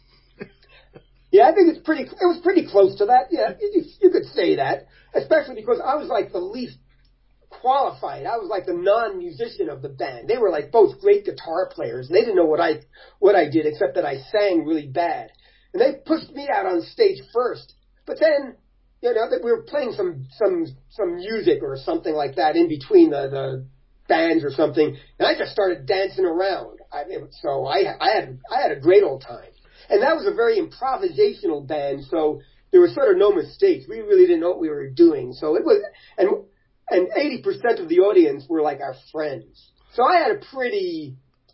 Yeah, I think it's pretty. It was pretty close to that. Yeah, you, you could say that, especially because I was like the least qualified. I was like the non-musician of the band. They were like both great guitar players. They didn't know what I what I did except that I sang really bad, and they pushed me out on stage first. But then, you know, that we were playing some some some music or something like that in between the the bands or something, and I just started dancing around. I, so I I had I had a great old time. And that was a very improvisational band, so there were sort of no mistakes. We really didn't know what we were doing. So it was, and and eighty percent of the audience were like our friends. So I had a pretty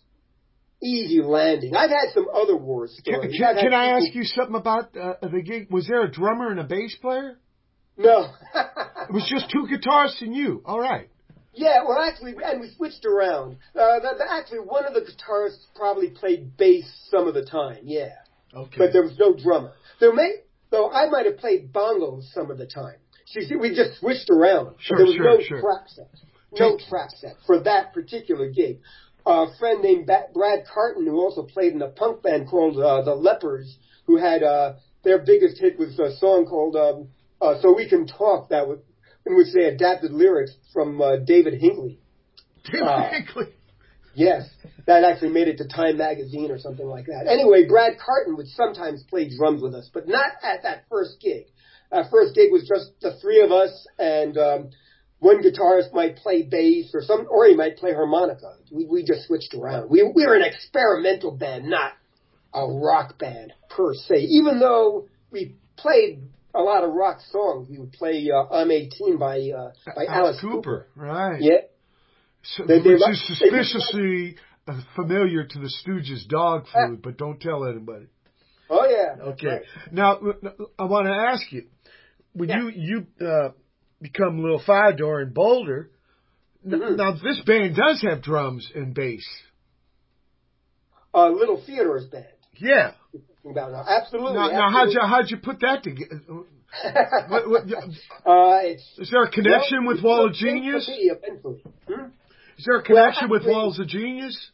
easy landing. I've had some other war stories. Can, can, can I people... ask you something about uh, the gig? Was there a drummer and a bass player? No. It was just two guitarists and you. All right. Yeah, well, actually, and we switched around. Uh, the, the, actually, one of the guitarists probably played bass some of the time, yeah. Okay. But there was no drummer. There may, though I might have played bongos some of the time. So you see, we just switched around. Sure, there was sure, no sure. track set. No Take- track set for that particular gig. A friend named ba- Brad Carton, who also played in a punk band called uh, The Lepers, who had uh, their biggest hit was a song called um, uh, So We Can Talk, that was, in which they adapted lyrics from uh, David Hinckley. David uh, Hinckley. Yes, that actually made it to Time Magazine or something like that. Anyway, Brad Carton would sometimes play drums with us, but not at that first gig. Our first gig was just the three of us, and um, one guitarist might play bass or some, or he might play harmonica. We we just switched around. We we were an experimental band, not a rock band per se. Even though we played a lot of rock songs, we would play uh, "I'm eighteen" by uh, by Alice, Alice Cooper. Cooper. Right. Yeah. So, They- they which like- is suspiciously uh, familiar to the Stooges' dog food, but don't tell anybody. Oh yeah. Okay. Right. Now, I want to ask you, when Yeah. you you uh, become Little Fyodor in Boulder, Mm-hmm. now this band does have drums and bass. Uh, Little Theodore's band. Yeah. About now. Absolutely. Now, now how'd you how'd you put that together? What, what, uh, it's, is there a connection well, with Wall of it's going to Genius? be eventually. Hmm? Is there a connection Well, with actually- Walls of Genius?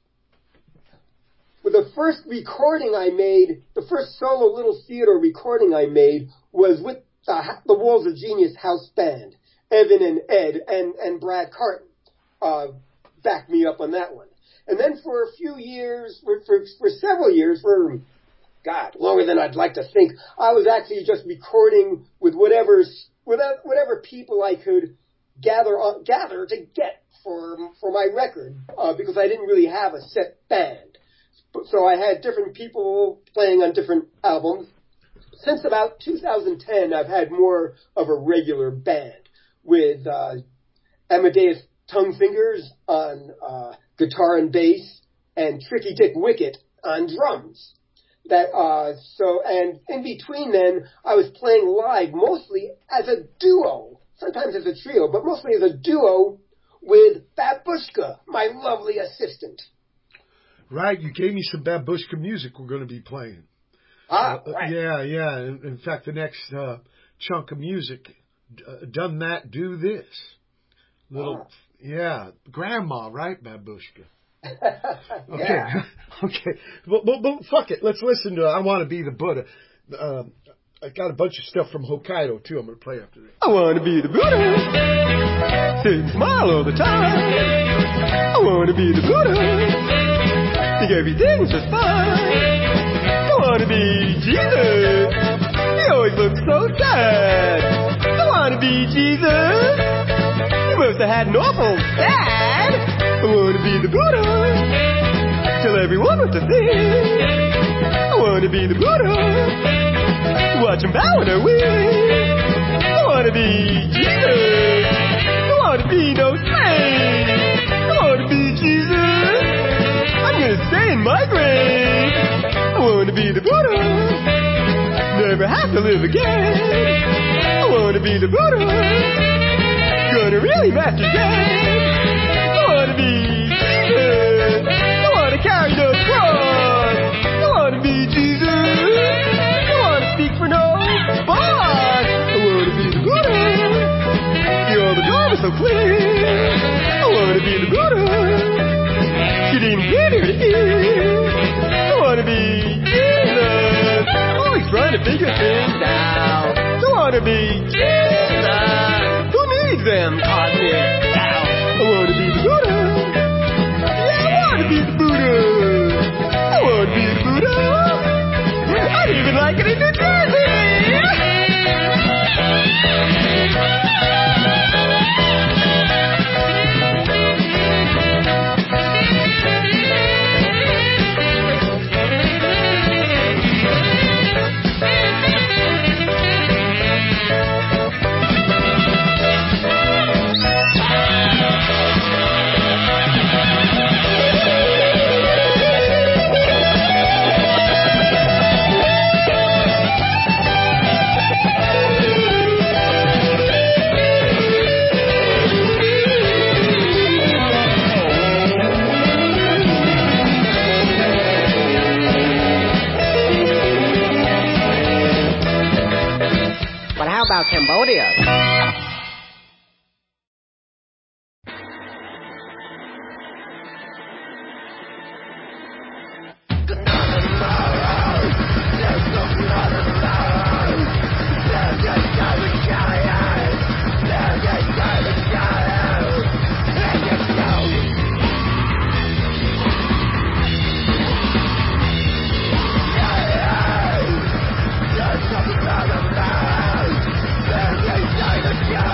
Well, the first recording I made, the first solo Little Theodore recording I made was with the, the Walls of Genius house band. Evan and Ed and, and Brad Carton uh, backed me up on that one. And then for a few years, for, for, for several years, for, God, longer than I'd like to think, I was actually just recording with whatever, whatever people I could gather on, gather to get for for my record, uh, because I didn't really have a set band. So I had different people playing on different albums. Since about two thousand ten, I've had more of a regular band with uh, Amadeus Tonguefingers on uh, guitar and bass, and Tricky Dick Wicket on drums. That uh, so, and in between then, I was playing live mostly as a duo, sometimes as a trio, but mostly as a duo with Babushka, my lovely assistant. Right, you gave me some Babushka music we're going to be playing. Ah, uh, right. Yeah, yeah. In, in fact, the next uh, chunk of music, uh, Done That, Do This. Little, Ah. yeah, Grandma, right, Babushka? Okay, Yeah. okay. But, but, but fuck it, let's listen to I Want to Be the Buddha. Um, I got a bunch of stuff from Hokkaido, too, I'm going to play after this. I want to be the Buddha. Sit and smile all the time. I want to be the Buddha. Think everything's just fine. I want to be Jesus. He always looks so sad. I want to be Jesus. He must have had an awful dad. I want to be the Buddha. everyone what to think. I want to be the Buddha. Watch him bow in their wings. I want to be Jesus. I want to be no slave. I want to be Jesus. I'm going to stay in my grave. I want to be the Buddha. Never have to live again. I want to be the Buddha. Gonna really master Zen. I want to be Jesus. I want to carry the cross. I want to be Jesus. I want to speak for no boss. I want to be the Buddha. You're the Dharma so clear. I want to be the Buddha. Getting better to hear. I want to be Jesus. Always trying to figure things out. I want to be Jesus. Who needs them cosmic doubts? I want to be the Buddha. Yeah, I want to be the Buddha. I want to be the Buddha. I'd even like it in New Jersey. About Cambodia. Yeah.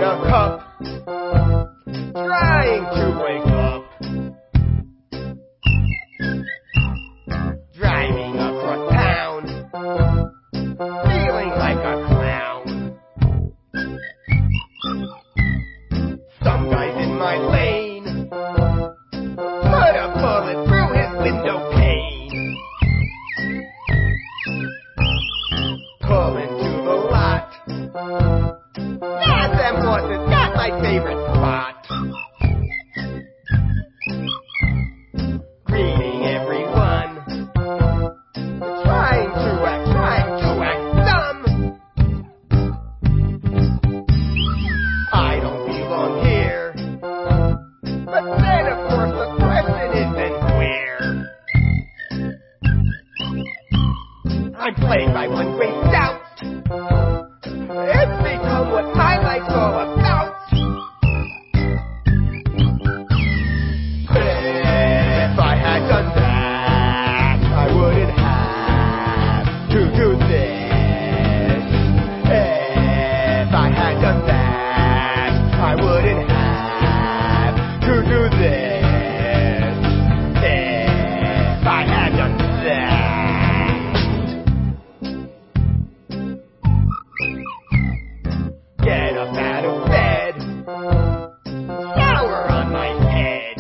a cup, trying to wake up. Driving across town, feeling like a clown. Some guy's in my lane, put a bullet through his window pane. Pull into the lot, that's them horses, not my favorite spot. Greeting everyone, trying to act, trying to act dumb. I don't belong here, but then of course the question is then where? I'm plagued by one great doubt. It's become what my life's all about. If I had done that, I wouldn't have to do this. If I had done that, I wouldn't have to do this. If I had done that. Get up out of bed, shower on my head.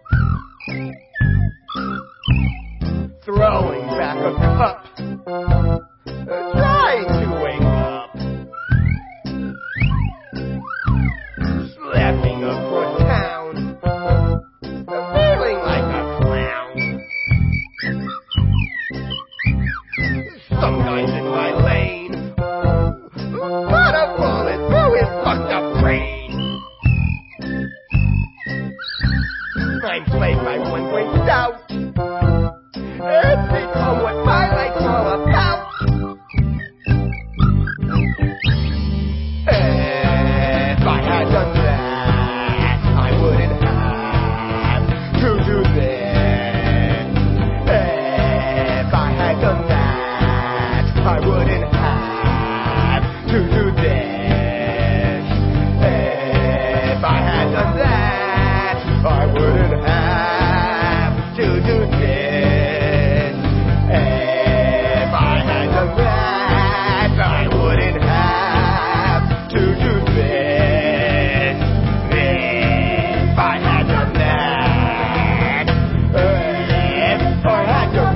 Throwing back a cup, trying to wake up. Slapping across town, feeling like a clown. Some guy's in my lane, put a bullet through his fucked up brain. I'm plagued by one great doubt. It's become what my life's all about. If I had done that, I wouldn't have to do this. If I had done that, I wouldn't have to do this. If I had done that, I wouldn't have to do this. If I had done that, I wouldn't have to do this. If I had done that, if I had done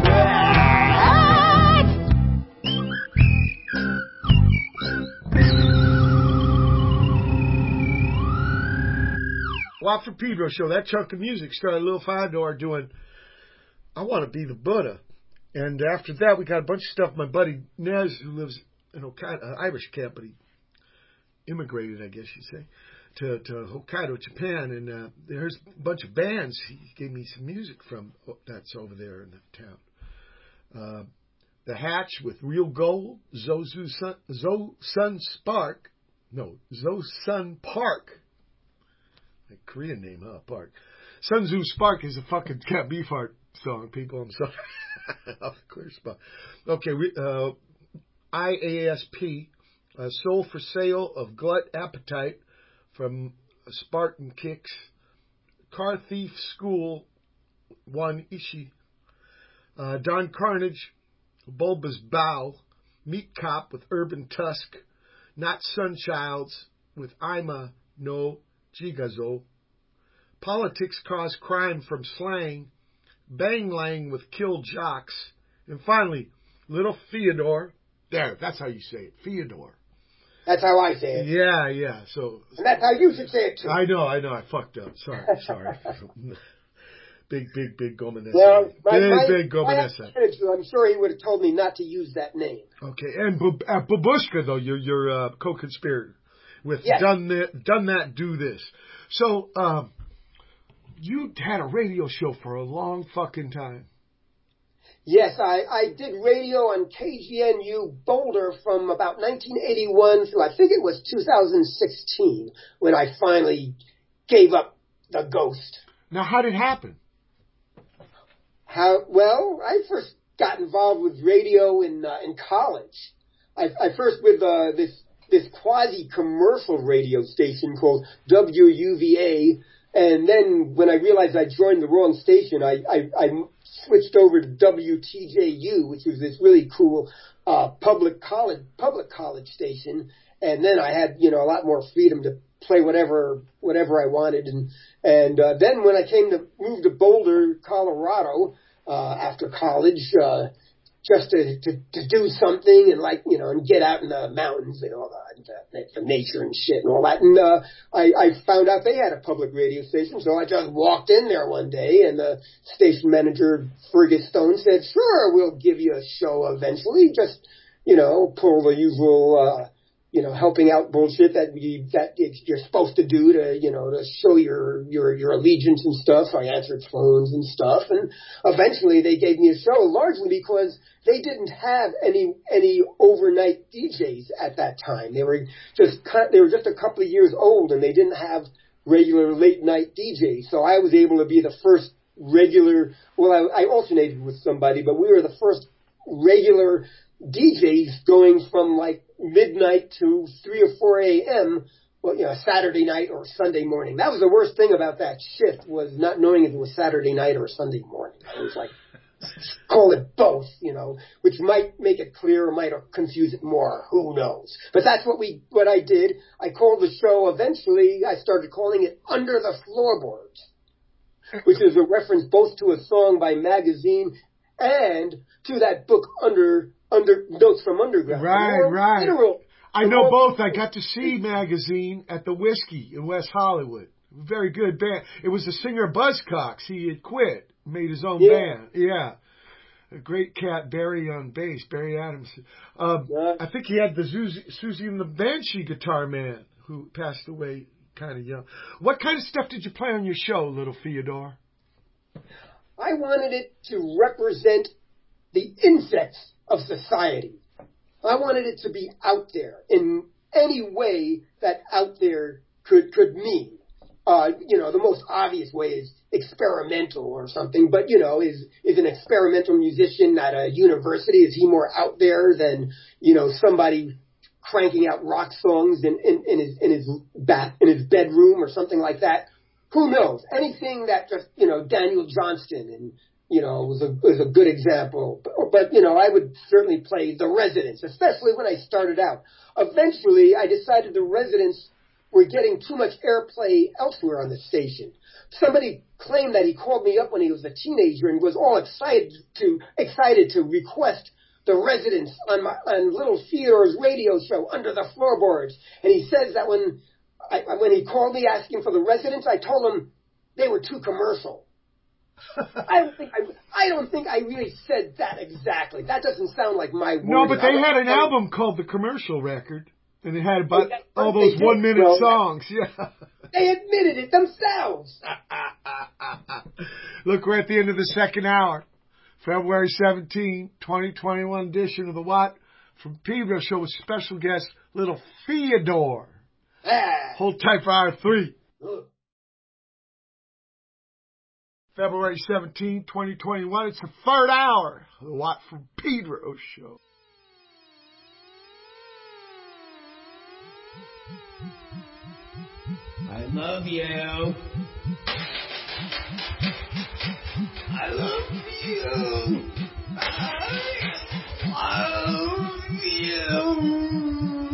that. Watt from Pedro Show. That chunk of music started Lil Five Door doing I Want to Be the Buddha. And after that, we got a bunch of stuff. My buddy Nez, who lives in Hokkaido, uh, Irish camp, but he immigrated, I guess you'd say, to, to Hokkaido, Japan. And uh, there's a bunch of bands he gave me some music from that's over there in the town. Uh, the Hatch with Real Gold, Zozu Sun, Zo Sun Spark. No, Zo Sun Park. A Korean name, huh? Park. Sun Tzu Spark is a fucking Cat Beefheart song, people. I'm sorry. Off the clear spot. Okay, we, uh, I A S P, uh, Soul for Sale of Glut Appetite from Spartan Kicks, Car Thief School, One Ishi, uh, Don Carnage, Bulbous Bow, Meat Cop with Urban Tusk, Not Sunchilds with Ima no Jigazo, Politics Cause Crime from Slang, Bang Lang with Kill Jocks, and finally, Little Theodore. There, that's how you say it, Theodore. That's how I say it. Yeah, yeah. So and that's how you should say it too. I know, I know. I fucked up. Sorry, sorry. Big, big, big Gomanessa. Well, my, big, my, big Gomanessa. I'm sure he would have told me not to use that name. Okay, and Bu- uh, Babushka, though, your your uh, co-conspirator with yes. done that, done that, do this. So, um, you had a radio show for a long fucking time. Yes, I, I did radio on K G N U Boulder from about nineteen eighty-one through, I think it was two thousand sixteen, when I finally gave up the ghost. Now, how did it happen? How, well, I first got involved with radio in uh, in college. I, I first with uh, this this quasi-commercial radio station called W U V A. And then when I realized I joined the wrong station, I, I, I switched over to W T J U, which was this really cool uh, public college public college station. And then I had, you know, a lot more freedom to play whatever whatever I wanted. And and uh, then when I came to move to Boulder, Colorado, uh, after college, uh, just to, to to do something and like you know and get out in the mountains and all that, the, the nature and shit and all that. And uh, I, I found out they had a public radio station, so I just walked in there one day, and the station manager Fergus Stone said, "Sure, we'll give you a show eventually. Just you know pull the usual." Uh, you know, helping out bullshit that you, that you're supposed to do to, you know, to show your, your, your allegiance and stuff. I answered phones and stuff. And eventually they gave me a show largely because they didn't have any, any overnight D Js at that time. They were just, they were just a couple of years old and they didn't have regular late night D Js. So I was able to be the first regular, well, I, I alternated with somebody, but we were the first regular D Js going from like midnight to three or four a.m. Well, you know, Saturday night or Sunday morning. That was the worst thing about that shift was not knowing if it was Saturday night or Sunday morning. I was like, call it both, you know, which might make it clear or might confuse it more. Who knows? But that's what we, what I did. I called the show. Eventually, I started calling it Under the Floorboards, which is a reference both to a song by Magazine and to that book Under. Under Notes from Underground. Right, right. Literal, I know both. I got to see Magazine at the Whiskey in West Hollywood. Very good band. It was the singer Buzzcocks. He had quit, made his own yeah. band. Yeah. A great cat, Barry on bass, Barry Adams. Uh, yeah. I think he had the Susie, Susie and the Banshee guitar man who passed away kind of young. What kind of stuff did you play on your show, little Theodore? I wanted it to represent the insects of society. I wanted it to be out there in any way that out there could could mean. Uh, you know, the most obvious way is experimental or something, but you know, is is an experimental musician at a university, is he more out there than, you know, somebody cranking out rock songs in, in, in his in his bath in his bedroom or something like that? Who knows? Anything that just, you know, Daniel Johnston and you know, was a was a good example. But, but, you know, I would certainly play The Residents, especially when I started out. Eventually, I decided The Residents were getting too much airplay elsewhere on the station. Somebody claimed that he called me up when he was a teenager and was all excited to excited to request The Residents on my on Little Theodore's radio show, Under the Floorboards. And he says that when I, when he called me asking for The Residents, I told him they were too commercial. I don't think I, I don't think I really said that exactly. That doesn't sound like my word. No, but they I, had an I, album called The Commercial Record, and it had about yeah, all those one-minute well, songs. Yeah. They admitted it themselves. Look, we're at the end of the second hour. February seventeenth, twenty twenty-one edition of the Watt from Pedro Show with special guest, little Theodore. Ah. Hold tight for hour three. Ugh. February seventeenth, twenty twenty-one. It's the third hour of the Watt from Pedro Show. I love you. I love you. I love you.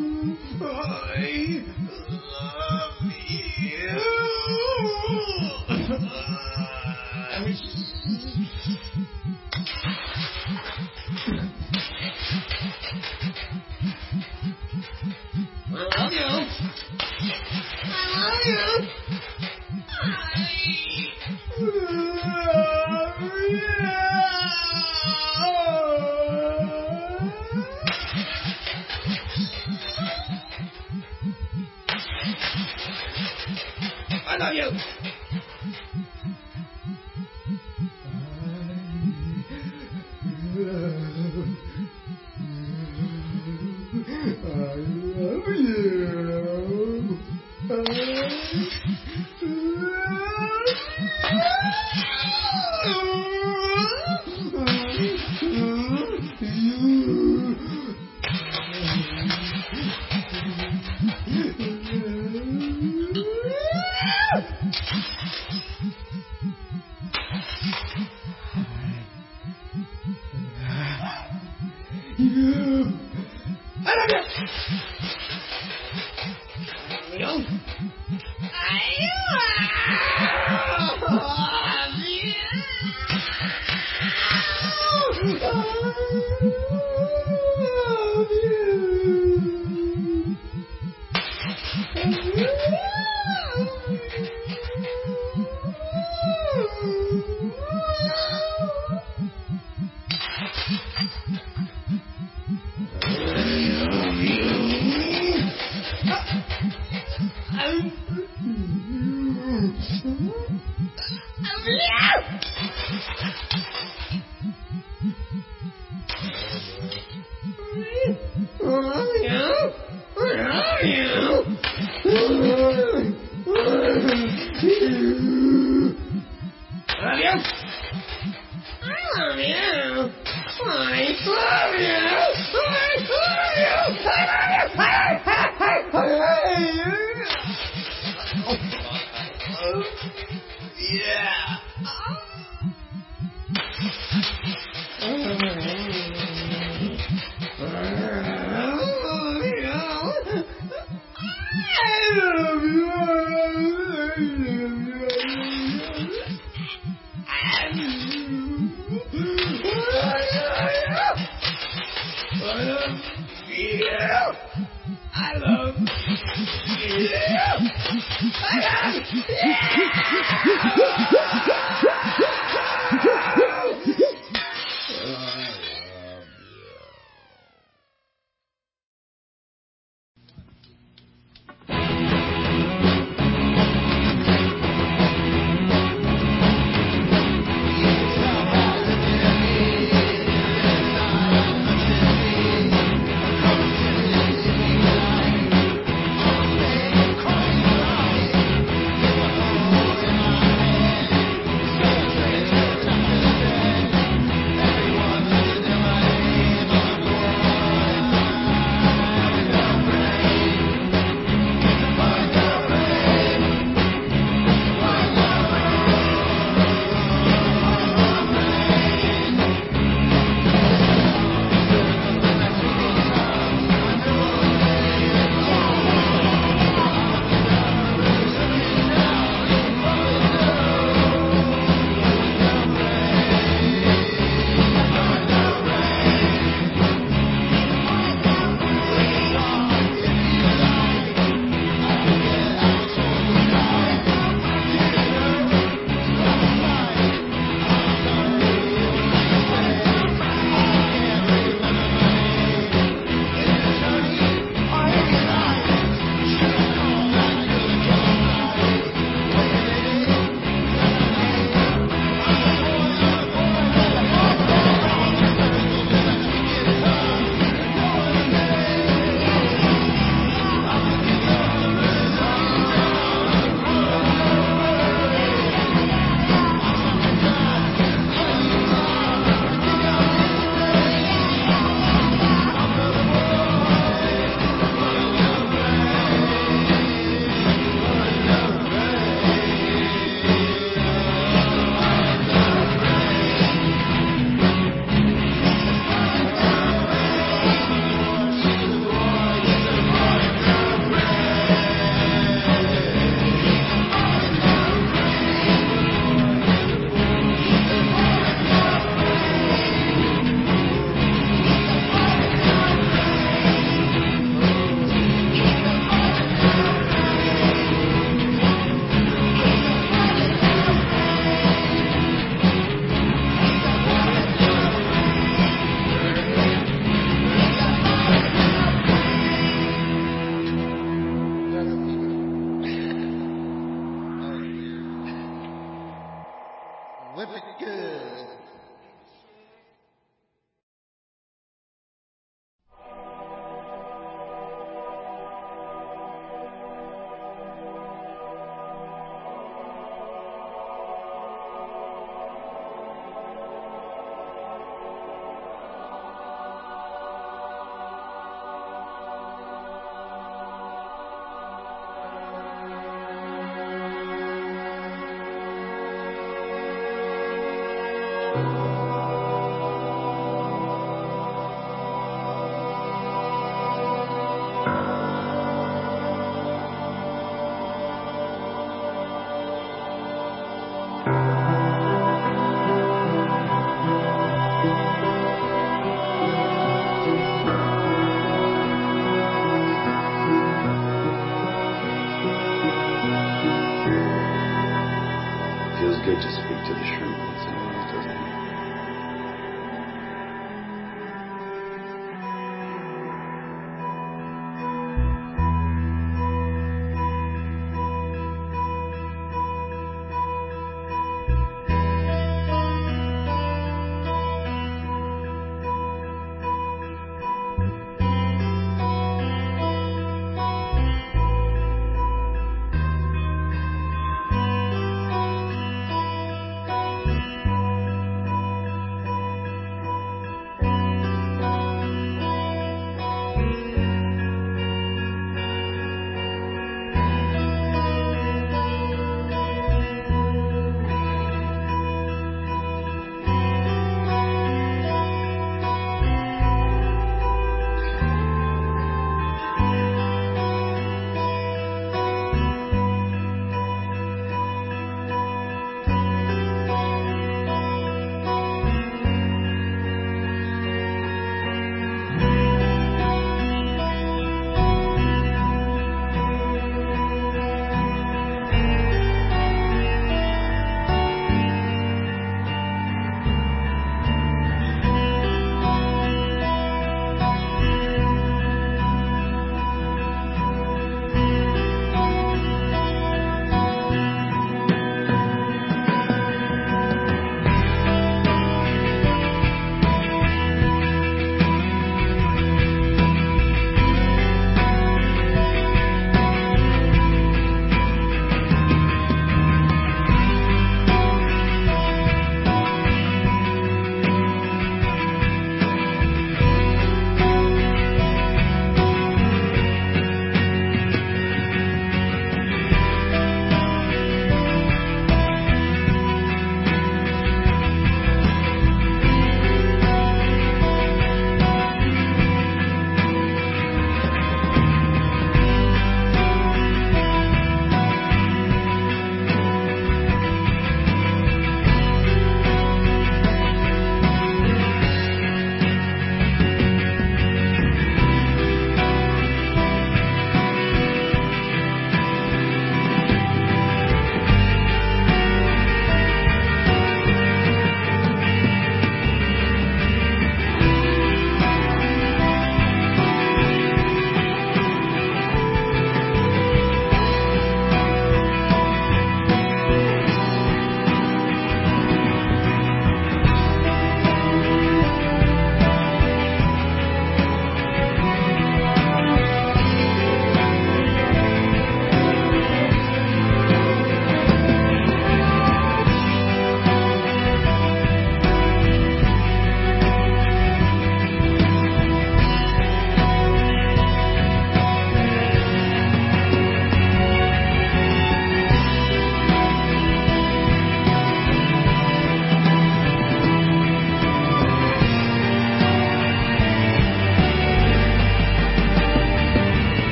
I love you. I love you. good to speak to the shrimp once in a while, doesn't it?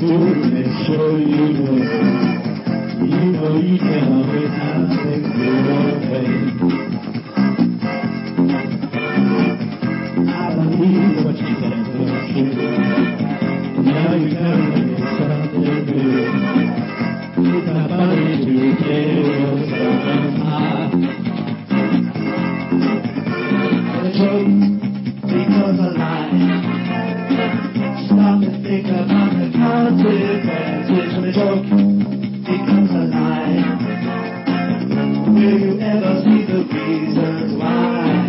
doing it, so you know. You know you can always have things your way. I believe what you said was true. Now you gotta make something new. It's not funny to play yourself high. The joke becomes a lie. Stop and think about the consequences when the joke becomes a lie. Will you ever see the reasons why?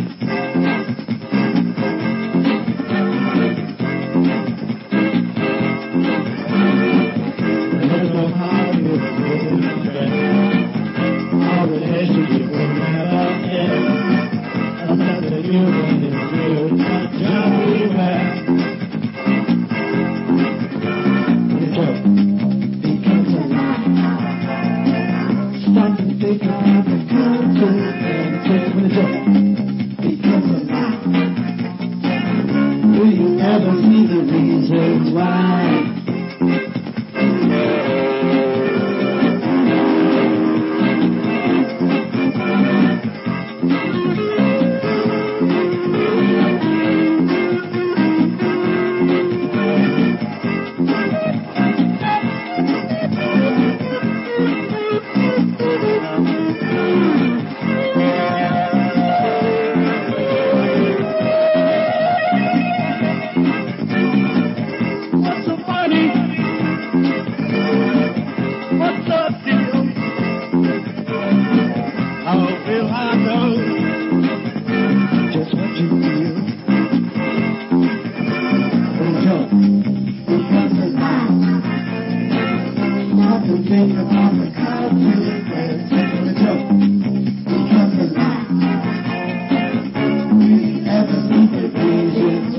There's no hardness in the friend. Our relationship will never end. Unless the human is real, not just beware. The joke becomes a lie. Stop and think about the consequences when the joke becomes a lie. Will you ever see the reasons why? What's so funny? What's the deal? How will I know just what you feel? The joke becomes a lie. Stop and think about the consequences when the joke becomes a lie. Will you ever see the reasons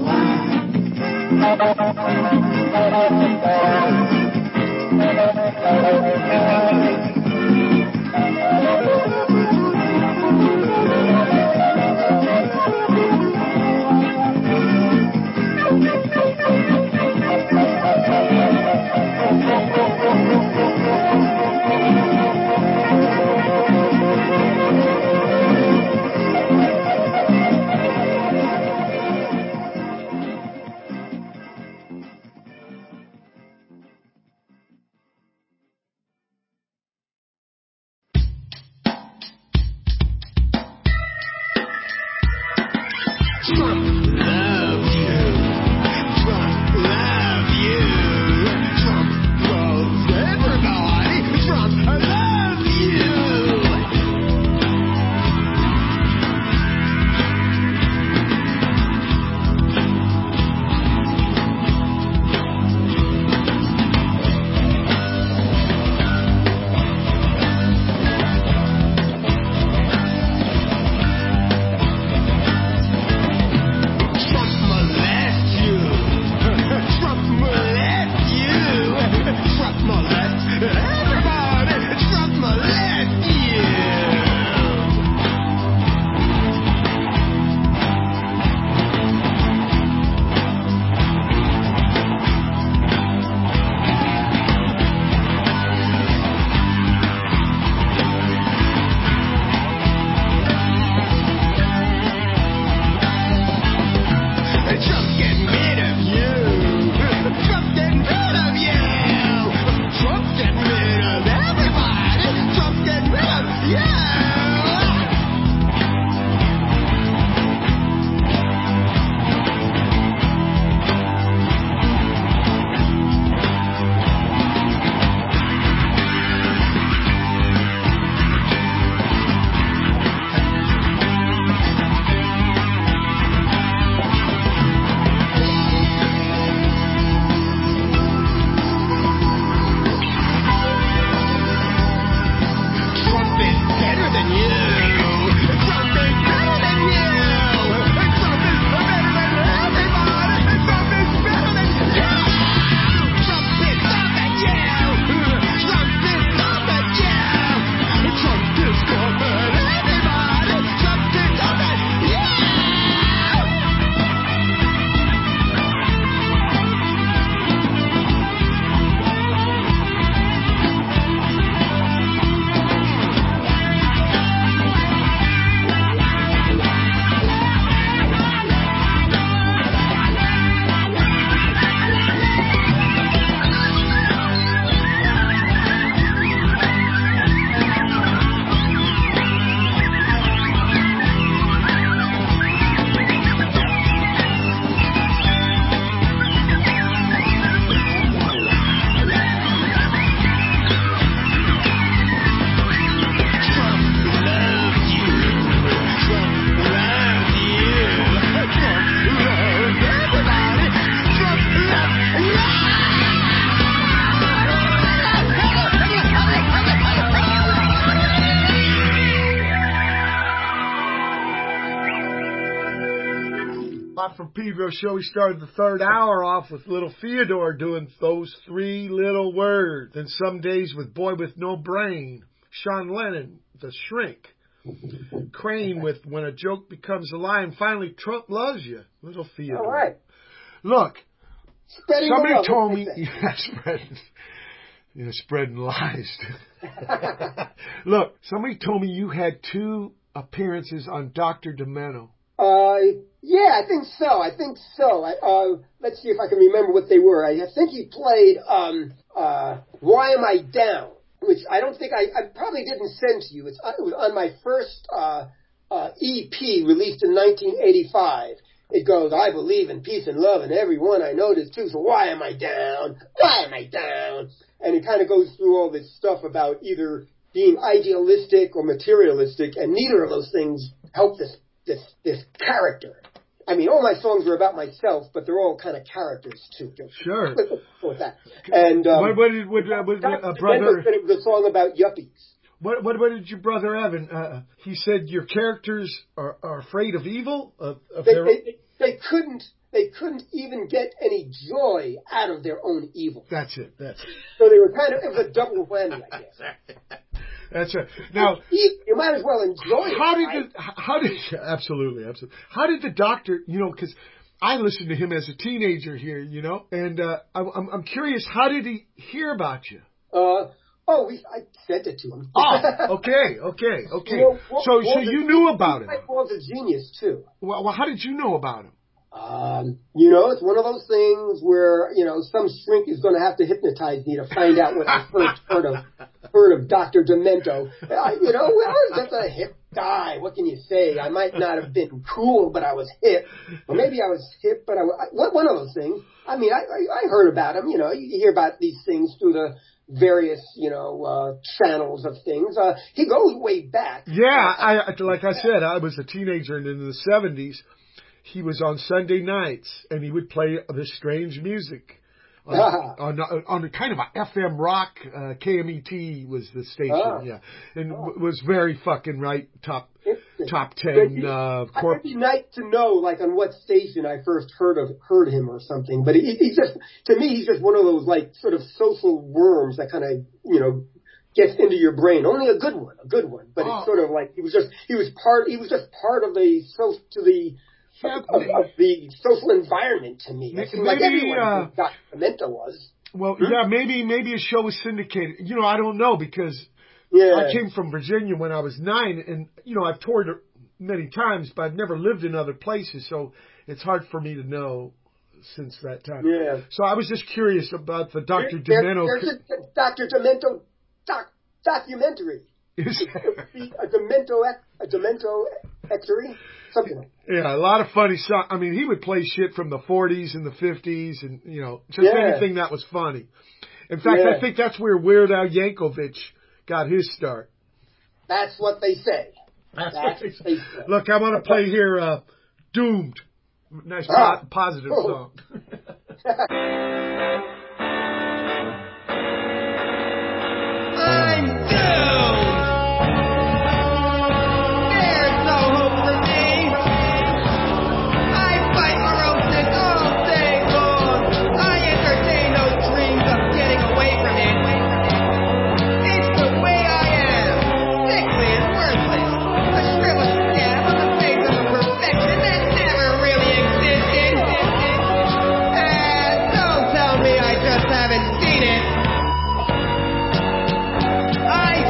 Watt from Pedro show. We started the third hour off with little Theodore doing those three little words. And some days with Boy with No Brain. Sean Lennon, The Shrink. Crane with When a Joke Becomes a Lie. And finally, Trump Loves You, little Theodore. All right. Look, Spreading somebody the love, told what me, they say. yeah, spreading, you know, spreading lies. Look, somebody told me you had two appearances on Doctor Demento. Uh, yeah, I think so. I think so. I, uh, let's see if I can remember what they were. I, I think he played, um, uh, Why Am I Down? Which I don't think I, I probably didn't send to you. It's, it was on my first, uh, uh, E P released in nineteen eighty-five. It goes, I believe in peace and love and everyone I know does too. So why am I down? Why am I down? And it kind of goes through all this stuff about either being idealistic or materialistic, and neither of those things help this this this character. I mean, all my songs are about myself, but they're all kind of characters too. Sure. Let's go with that. And um, what, what did what, uh, what, uh, brother? Said it was a song about yuppies. What what what did your brother Evan? Uh, he said your characters are, are afraid of evil. Of, of They, their... they, they couldn't. They couldn't even get any joy out of their own evil. That's it. That's it. So they were kind of, it was a double whammy, I guess. That's it. Now, you, you might as well enjoy it. how did right? the, how did absolutely absolutely how did the doctor? You know, because I listened to him as a teenager here. You know, and uh, I'm I'm curious. How did he hear about you? Uh, oh, we, I sent it to him. Oh, okay, okay, okay. You know, Walt- so so Walter- you knew about him. Walt's a genius too. Well, well, how did you know about him? Um, you know, it's one of those things where, you know, some shrink is going to have to hypnotize me to find out what I first heard of, heard of Doctor Demento. I, you know, I was just a hip guy. What can you say? I might not have been cool, but I was hip. Or maybe I was hip, but I was, one of those things. I mean, I, I, I heard about him. You know, you hear about these things through the various, you know, uh, channels of things. Uh, he goes way back. Yeah, I, like I said, I was a teenager and in the seventies. He was on Sunday nights, and he would play this strange music on, on, on a kind of a F M rock. Uh, K M E T was the station, Ah. yeah, and oh. w- was very fucking right top top ten. It'd be, uh, corp- it'd be nice to know, like, on what station I first heard of heard him or something. But he, he's just, to me, he's just one of those like sort of social worms that kind of, you know, gets into your brain. Only a good one, a good one. But oh. it's sort of like he was just he was part he was just part of the so to the. Yeah, of, of the social environment to me. It seemed like everyone uh, Doctor Demento was. Well, hmm? yeah, maybe maybe a show was syndicated. You know, I don't know because yeah. I came from Virginia when I was nine, and you know I've toured many times, but I've never lived in other places, so it's hard for me to know since that time. Yeah. So I was just curious about the Doctor there, Demento. There's a Doctor Demento doc, documentary. Is there? A Demento a Demento X-ray? Something like that. Yeah, a lot of funny songs. I mean, he would play shit from the forties and the fifties and, you know, just yeah. anything that was funny. In fact, yeah. I think that's where Weird Al Yankovic got his start. That's what they say. That's, that's what they say. Look, I'm going to play here, uh, Doomed. Nice ah. po- positive oh. song. I'm doomed! There's no hope for me! I fight neurosis all day long! I entertain those dreams of getting away from it! It's the way I am! Sickly and worthless! A shriveled scab on the face of a perfection that never really existed! And don't tell me I just haven't seen it! I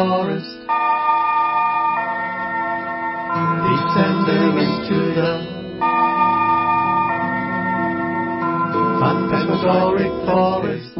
forest, descending into the phantasmagoric forest.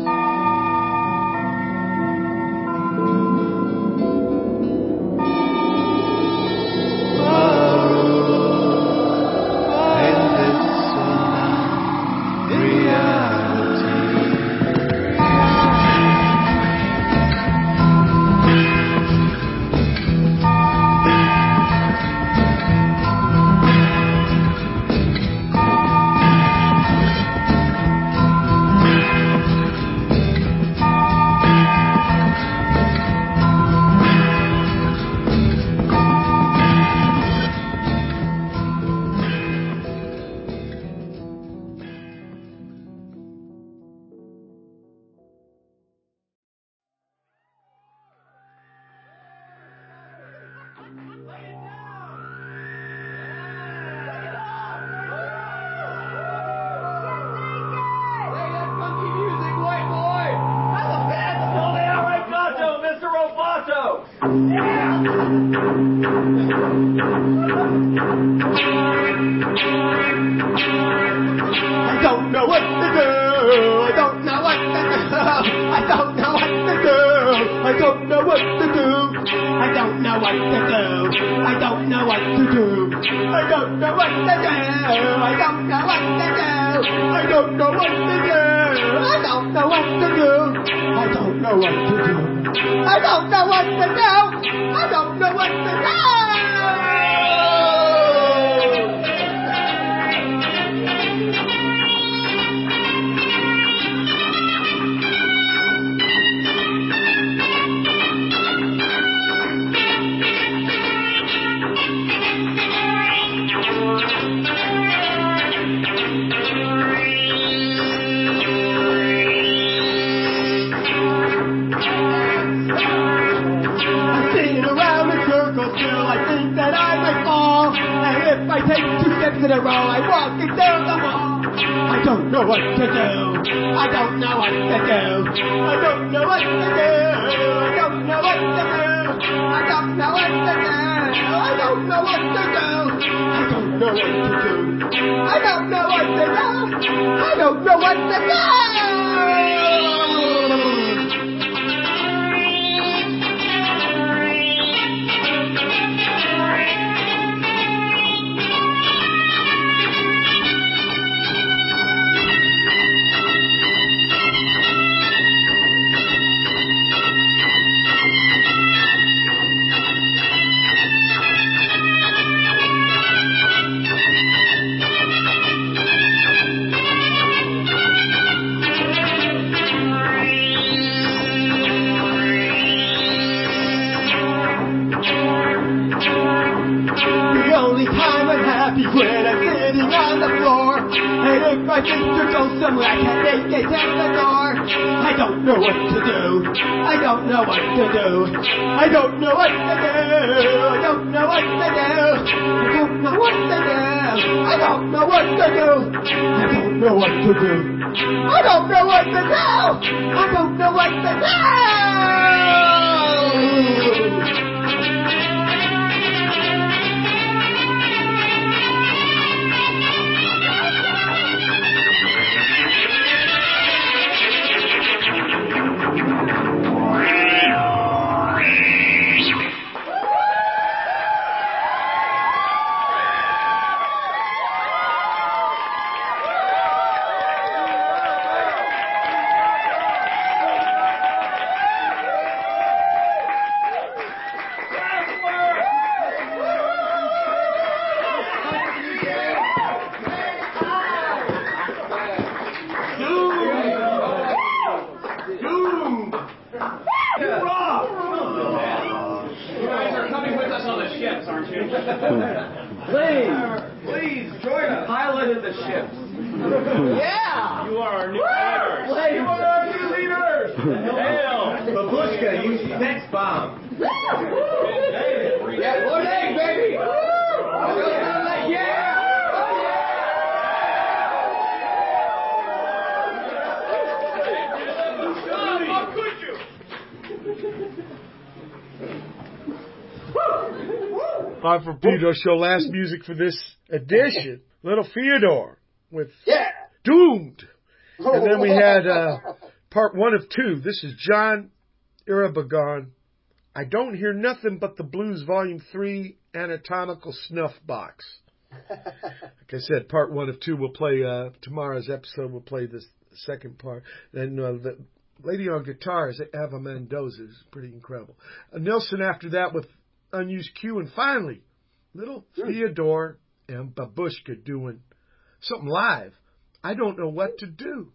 Bob from Pedro Show, last music for this edition. Little Theodore with Yeah. Doomed. And then we had uh, part one of two. This is John Irabagon. I Don't Hear Nothing But the Blues, Volume three, Anatomical Snuff Box. Like I said, part one of two will play, uh, tomorrow's episode will play this second part. Then uh, the lady on guitar is Ava Mendoza, is pretty incredible. Uh, Nilsson after that with Unused Q. And finally, little Theodore and Babushka doing something live. I don't know what to do.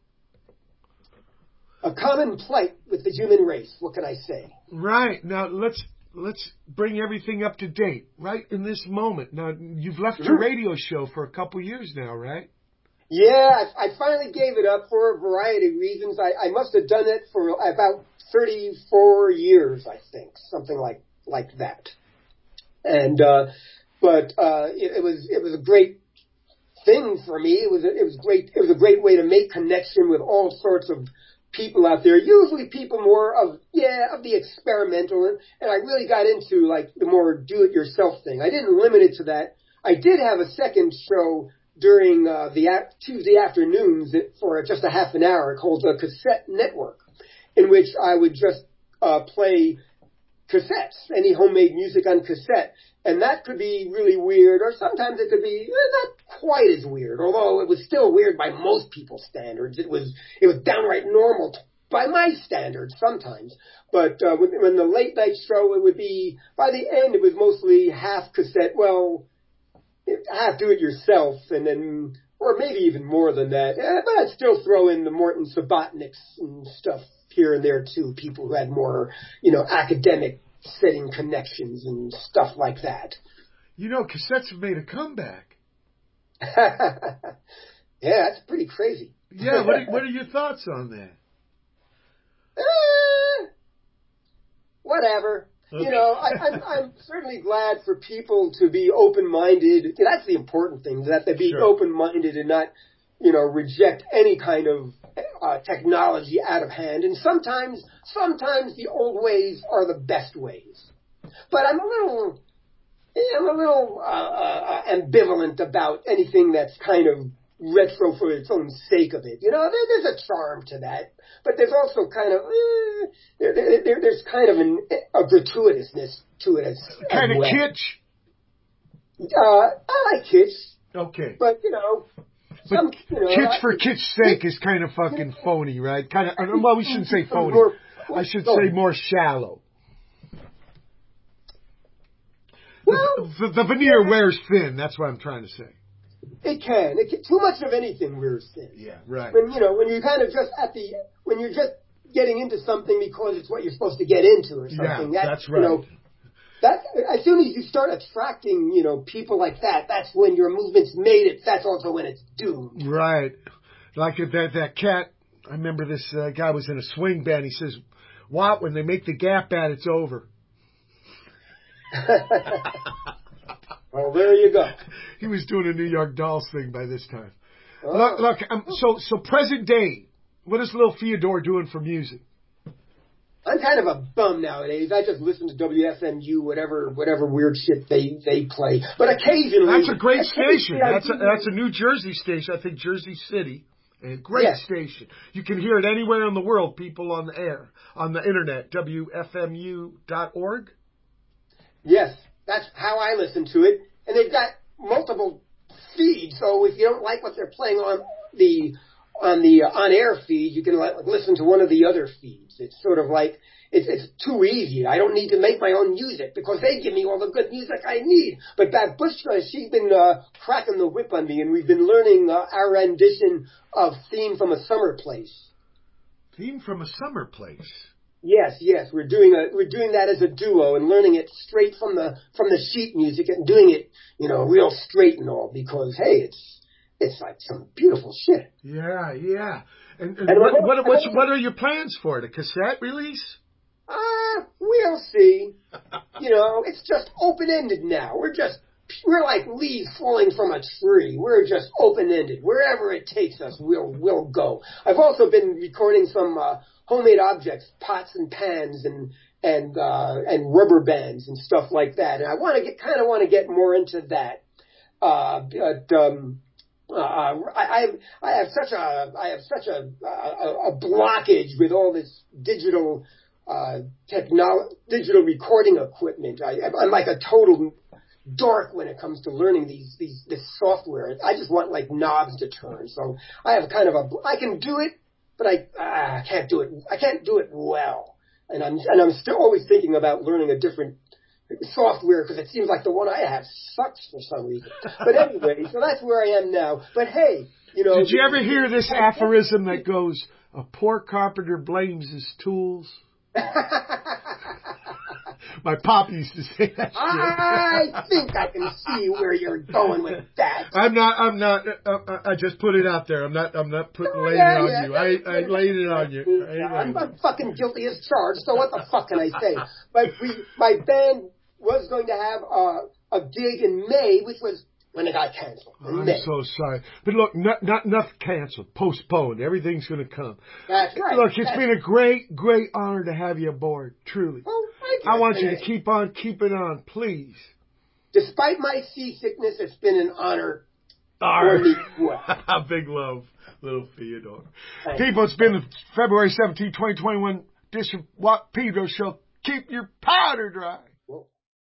A common plight with the human race. What can I say? Right. Now, let's let's bring everything up to date right in this moment. Now, you've left your radio show for a couple years now, right? Yeah, I, I finally gave it up for a variety of reasons. I, I must have done it for about thirty-four years, I think, something like like that. And uh, but uh, it, it was it was a great thing for me. It was a, it was great. It was a great way to make connection with all sorts of people out there, usually people more of, yeah, of the experimental, and, and I really got into, like, the more do-it-yourself thing. I didn't limit it to that. I did have a second show during uh, the a- Tuesday afternoons for just a half an hour called the Cassette Network, in which I would just uh, play cassettes, any homemade music on cassette. And that could be really weird, or sometimes it could be not quite as weird, although it was still weird by most people's standards. It was it was downright normal t- by my standards sometimes. But uh, when, when the late night show, it would be, by the end, it was mostly half cassette, well, half do it yourself, and then, or maybe even more than that. Uh, but I'd still throw in the Morton Subotniks and stuff here and there too, people who had more, you know, academic setting connections and stuff like that. You know, cassettes have made a comeback. Yeah, that's pretty crazy. Yeah, what are, what are your thoughts on that? Uh, whatever. Okay. You know, I, I'm, I'm certainly glad for people to be open-minded. That's the important thing, that they be Sure. open-minded and not, you know, reject any kind of uh, technology out of hand. And sometimes, sometimes the old ways are the best ways. But I'm a little, I'm a little uh, uh, ambivalent about anything that's kind of retro for its own sake of it. You know, there, there's a charm to that, but there's also kind of eh, there, there, there's kind of an, a gratuitousness to it as Kind as of well. kitsch. Uh, I like kitsch, Okay. but you know, But some, you know, kitsch I- for kitsch's sake is kind of fucking phony, right? Kind of. Well, we shouldn't say phony. More- I should no. say more shallow. Well, The, the veneer wears thin. That's what I'm trying to say. it can. It can. Too much of anything wears thin. Yeah, right. When you know, when you're kind of just at the, when you're just getting into something because it's what you're supposed to get into or something. Yeah, that, that's right. You know, that as soon as you start attracting, you know, people like that, that's when your movement's made it. That's also when it's doomed. Right. Like that that cat, I remember this uh, guy was in a swing band. He says, "What? When they make the gap bad, it's over." Well, there you go. He was doing a New York Dolls thing by this time. Oh. Look, look um, so so present day, what is little Theodore doing for music? I'm kind of a bum nowadays. I just listen to W F M U, whatever whatever weird shit they, they play. But occasionally, That's a great station. occasionally I That's a, do- that's a New Jersey station. I think Jersey City. A great Yes. station. You can hear it anywhere in the world. People on the air, on the internet, W F M U dot org. Yes, that's how I listen to it. And they've got multiple feeds, so if you don't like what they're playing on the on the uh, on-air feed, you can like, listen to one of the other feeds. It's sort of like, it's, it's too easy. I don't need to make my own music because they give me all the good music I need. But Babushka, she's been uh, cracking the whip on me, and we've been learning uh, our rendition of Theme from a Summer Place. Theme from a Summer Place. Yes, yes, we're doing a we're doing that as a duo and learning it straight from the from the sheet music and doing it, you know, real straight and all because hey, it's it's like some beautiful shit. Yeah, yeah. And, and, And what, what- what, what's, what are your plans for it? A cassette release? Ah, we'll see. You know, it's just open ended now. We're just we're like leaves falling from a tree. We're just open ended. Wherever it takes us, we'll we'll go. I've also been recording some uh, homemade objects, pots and pans and and uh, and rubber bands and stuff like that. And I want to get kind of want to get more into that. Uh, but um, uh, I I have such a I have such a a, a blockage with all this digital uh, technolo- digital recording equipment. I, I'm like a total dork when it comes to learning these these this software. I just want like knobs to turn. So I have kind of a I can do it, but I uh, I can't do it. I can't do it well. And I'm and I'm still always thinking about learning a different software because it seems like the one I have sucks for some reason. But anyway, so that's where I am now. But hey, you know. Did you ever hear this aphorism that goes, "A poor carpenter blames his tools"? My pop used to say that shit. I think I can see where you're going with that. I'm not. I'm not. Uh, I just put it out there. I'm not. I'm not putting laying yeah, it on yeah, you. I, I laid it on you. I yeah, I'm, laid I'm fucking guilty as charged. So what the fuck can I say? But we, my band was going to have a, a gig in May, which was when it got canceled. In I'm May. so sorry. But look, not not nothing canceled. Postponed. Everything's going to come. That's right. Look, it's That's been a great, great honor to have you aboard. Truly. Well, thank you. I want you to keep on keeping on, please. Despite my seasickness, it's been an honor All for right. me. Well, Big love, little Theodore. Thank People, it's been the February seventeenth, twenty twenty-one edition of What Pedro Show. Keep your powder dry.